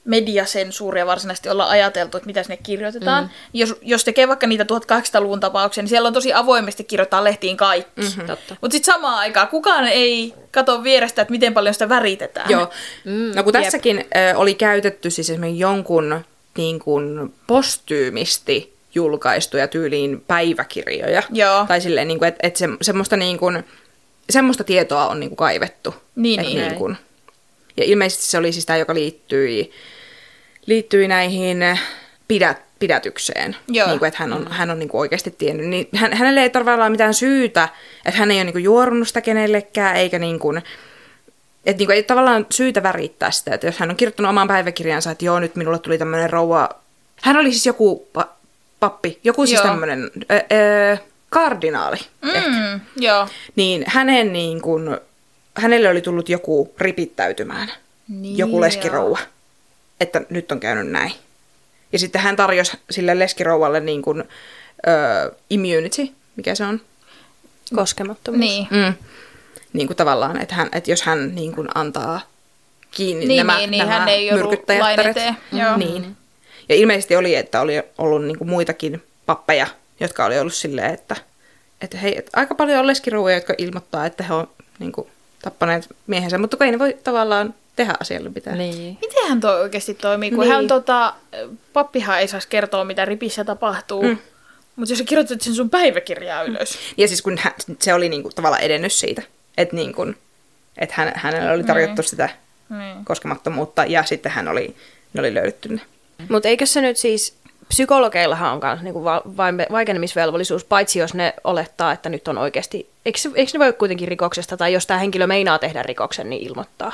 mediasensuuria varsinaisesti olla ajateltu, että mitä sinne kirjoitetaan. Jos tekee vaikka niitä 1800-luvun tapauksia, niin siellä on tosi avoimesti kirjoittaa lehtiin kaikki. Mutta sitten samaan aikaan kukaan ei katso vierestä, että miten paljon sitä väritetään. Joo. No kun tässäkin oli käytetty siis esimerkiksi jonkun niin kuin postyymisti julkaistuja tyyliin päiväkirjoja. Joo. Tai silleen, niin kuin, että semmoista, niin kuin, semmoista tietoa on niin kuin kaivettu. Niin kuin, ja ilmeisesti se oli siis tämä, joka liittyi näihin pidätykseen. Niin kuin, että hän on niin kuin oikeasti tiennyt. Niin hänelle ei tavallaan mitään syytä, että hän ei ole niin kuin juorunut sitä kenellekään, eikä niin kuin, että niin kuin, ei tavallaan syytä värittää sitä. Että jos hän on kirjoittanut omaan päiväkirjansa, että joo, nyt minulle tuli tämmöinen rouva. Hän oli siis joku pappi, joku siis tämmöinen kardinaali. Joo. Niin hänen niin kuin, hänelle oli tullut joku ripittäytymään, joku leskirouva, että nyt on käynyt näin. Ja sitten hän tarjosi sille leskirouvalle niin kuin, immunity, mikä se on? Koskemattomuus. Niin kuin tavallaan, että jos hän niin kuin antaa kiinni Niin, nämä hän ei myrkyttäjättäret. Niin. Ja ilmeisesti oli, että oli ollut niin kuin muitakin pappeja, jotka oli ollut silleen, että hei, että aika paljon on leskirouvia, jotka ilmoittaa, että he on niin kuin tappaneet miehensä, mutta ei ne voi tavallaan tehdä asialle mitään. Niin. Mitenhän toi oikeasti toimii, kun hän pappihan ei saisi kertoa, mitä ripissä tapahtuu, mutta jos sä kirjoitat sen sun päiväkirjaa ylös. Ja siis kun se oli niinku tavallaan edennyt siitä, että niinku, hänellä oli tarjottu sitä koskemattomuutta ja sitten ne oli löydetty ne. Mutta eikö se nyt siis, psykologeillahan on myös niinku vaikenemisvelvollisuus, paitsi jos ne olettaa, että nyt on oikeasti, eikö ne voi kuitenkin rikoksesta, tai jos tämä henkilö meinaa tehdä rikoksen, niin ilmoittaa?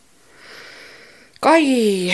Kai.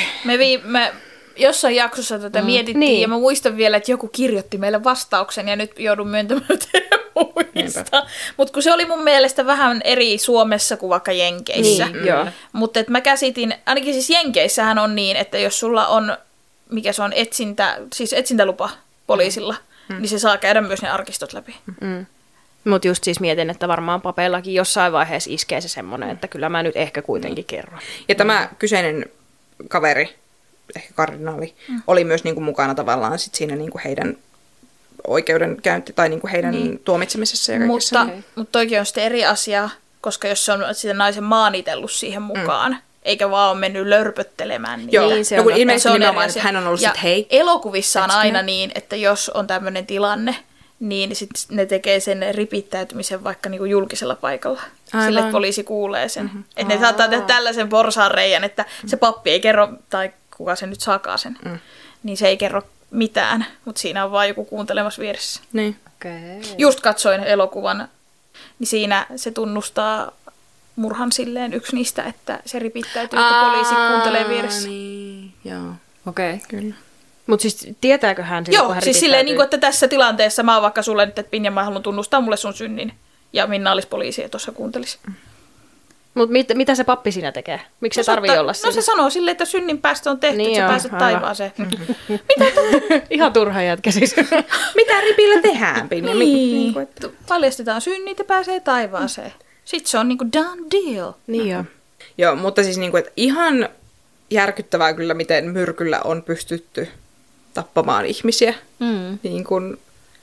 Me jossain jaksossa tätä mietittiin, ja mä muistan vielä, että joku kirjoitti meille vastauksen, ja nyt joudun myöntämään, että en muista. Mutta kun se oli mun mielestä vähän eri Suomessa kuin vaikka Jenkeissä. Mutta mä käsitin, ainakin siis Jenkeissähän on niin, että jos sulla on, mikä se on, etsintälupa poliisilla, niin se saa käydä myös ne arkistot läpi. Mutta just siis mietin, että varmaan papeillakin jossain vaiheessa iskee se semmoinen, että kyllä mä nyt ehkä kuitenkin kerron. Ja tämä kyseinen kaveri, ehkä kardinaali, oli myös niinku mukana tavallaan sit siinä niinku heidän oikeudenkäynti tai niinku heidän tuomitsemisessa ja kaikessa. Mutta toikin on sitten eri asia, koska jos se on sitä naisen maanitellut siihen mukaan, eikä vaan ole mennyt lörpöttelemään. Niin Joo, se on ilmeisesti nimenomaan, että hän on ollut sitten hei. Elokuvissa on aina niin, että jos on tämmöinen tilanne, niin sitten ne tekee sen ripittäytymisen vaikka niinku julkisella paikalla. Sille, että poliisi kuulee sen. Että ne saattaa tehdä tällaisen porsaanreiän, että se pappi ei kerro, tai kuka se nyt saakaa sen, niin se ei kerro mitään, mutta siinä on vaan joku kuuntelemassa vieressä. Niin. Okay. Just katsoin elokuvan, niin siinä se tunnustaa murhan silleen yksi niistä, että se ripittäytyy, että poliisi kuuntelee vieressä. Niin, joo. Okei. Kyllä. Mutta siis tietääkö hän silloin, Joo, siis silleen, niin kuin, että tässä tilanteessa mä oon vaikka sulle nyt, että Pinja, mä haluan tunnustaa mulle sun synnin. Ja Minna olisi poliisi ja tuossa kuuntelisi. Mutta mitä se pappi siinä tekee? Miksi se tarvii olla siinä? No se sanoo silleen, että synnin päästö on tehty, niin että sä pääset taivaaseen. Mitä ihan turha jätkä siis. Mitä ripillä tehdään, Pinja? Niin. Paljastetaan synnit ja pääsee taivaaseen. Sitten se on niinku done deal. Niin joo. Joo, mutta siis niinku, että ihan järkyttävää kyllä, miten myrkyllä on pystytty tappamaan ihmisiä. Niin kuin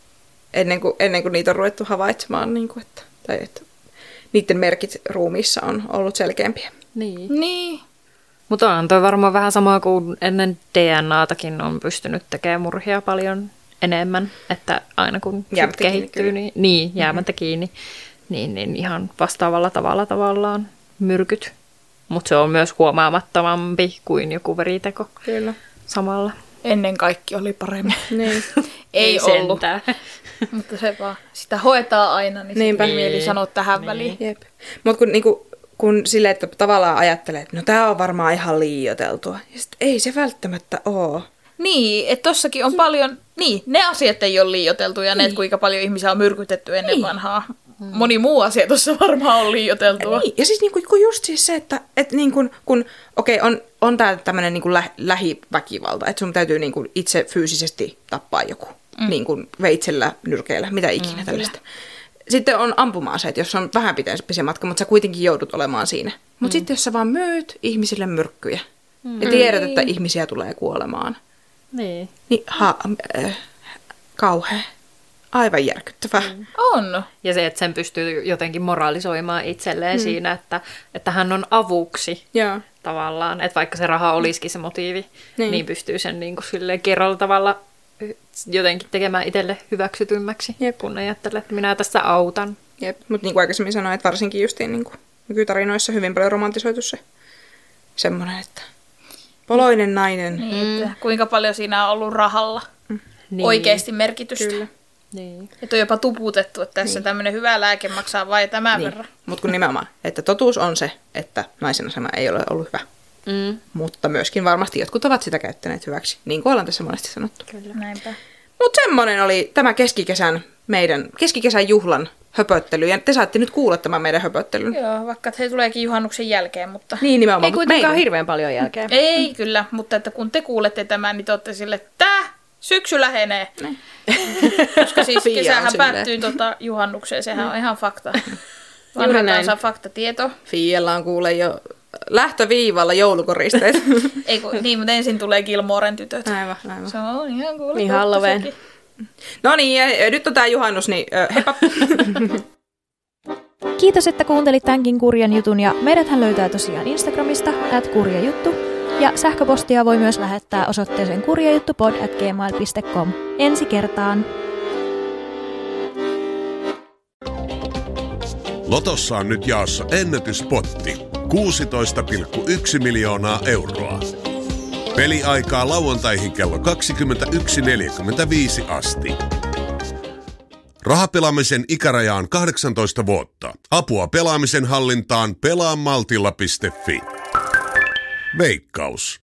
ennen kuin niitä on ruvettu havaitsemaan, niin kuin, että niiden merkit ruumiissa on ollut selkeämpiä. Niin. Mutta on toi varmaan vähän sama kuin ennen DNAtakin on pystynyt tekemään murhia paljon enemmän, että aina kun kehittyy, niin jäämättä kiinni, niin ihan vastaavalla tavalla tavallaan myrkyt. Mutta se on myös huomaamattomampi kuin joku veriteko. Kyllä. Samalla. Ennen kaikki oli paremmin. Niin. Ei ollut. Mutta se vaan, sitä hoetaan aina, niin niinpä mieli sanoa tähän väliin. Mutta kun silleen, että tavallaan ajattelee, että no tää on varmaan ihan liioiteltua. Ja sit ei se välttämättä oo. Niin, että tossakin on paljon, ne asiat ei ole liioiteltu ja ne, kuinka paljon ihmisiä on myrkytetty ennen vanhaa. Moni muu asia tuossa varmaan on liioiteltua. Niin. Ja siis kun just siis se, että kun on tää tämmönen lähiväkivalta, että sun täytyy itse fyysisesti tappaa joku veitsellä, nyrkeillä, mitä ikinä tällaista. Sitten on ampuma-aseet, jos on vähän pitempi matka, mutta sä kuitenkin joudut olemaan siinä. Mutta sitten jos sä vaan myyt ihmisille myrkkyjä, Ja tiedät, että ihmisiä tulee kuolemaan. Niin. Niin kauhea. Aivan järkyttävää. On. Ja se, että sen pystyy jotenkin moralisoimaan itselleen siinä, että hän on avuksi Joo. tavallaan. Että vaikka se raha olisikin se motiivi, niin pystyy sen niin kuin silleen kerralla tavalla jotenkin tekemään itselle hyväksytymmäksi, kun ajattelee, että minä tässä autan. Jep, mutta niin kuin aikaisemmin sanoin, että varsinkin justiin niin kuin nykytarinoissa hyvin paljon romantisoitu se semmoinen, että poloinen nainen. Niin, että kuinka paljon siinä on ollut rahalla oikeasti merkitystä. Kyllä. Niin. Että on jopa tuputettu, että tässä tämmöinen hyvä lääke maksaa vain tämän verran. Mutta kun nimenomaan, että totuus on se, että naisen asema ei ole ollut hyvä. Mutta myöskin varmasti jotkut ovat sitä käyttäneet hyväksi, niin kuin ollaan tässä monesti sanottu. Kyllä. Näinpä. Mutta semmoinen oli tämä keskikesän juhlan höpöttely. Ja te saatte nyt kuulla tämän meidän höpöttelyn. Joo, vaikka he tuleekin juhannuksen jälkeen, mutta... Niin nimenomaan. Ei kuitenkaan hirveän paljon jälkeen. Ei kyllä, mutta että kun te kuulette tämän, niin te olette sille, että syksy lähenee. Koska siis kesähän päättyy juhannukseen, sehän on ihan fakta. Vanha kansan faktatieto. Fiella on kuule jo lähtöviivalla joulukoristeet. Niin, mutta ensin tulee Gilmoren tytöt. Aivan. Se on ihan kuule. Niin Halloween. No niin, ja nyt on tää juhannus, niin heippa. Kiitos, että kuuntelit tämänkin kurjan jutun, ja meidäthän löytää tosiaan Instagramista @kurjajuttu, ja sähköpostia voi myös lähettää osoitteeseen kurjajuttupod@gmail.com. Ensi kertaan! Lotossa on nyt jaossa ennätyspotti. 16,1 miljoonaa euroa. Peliaikaa lauantaihin kello 21.45 asti. Rahapelaamisen ikäraja on 18 vuotta. Apua pelaamisen hallintaan pelaamaltilla.fi. Veikkaus.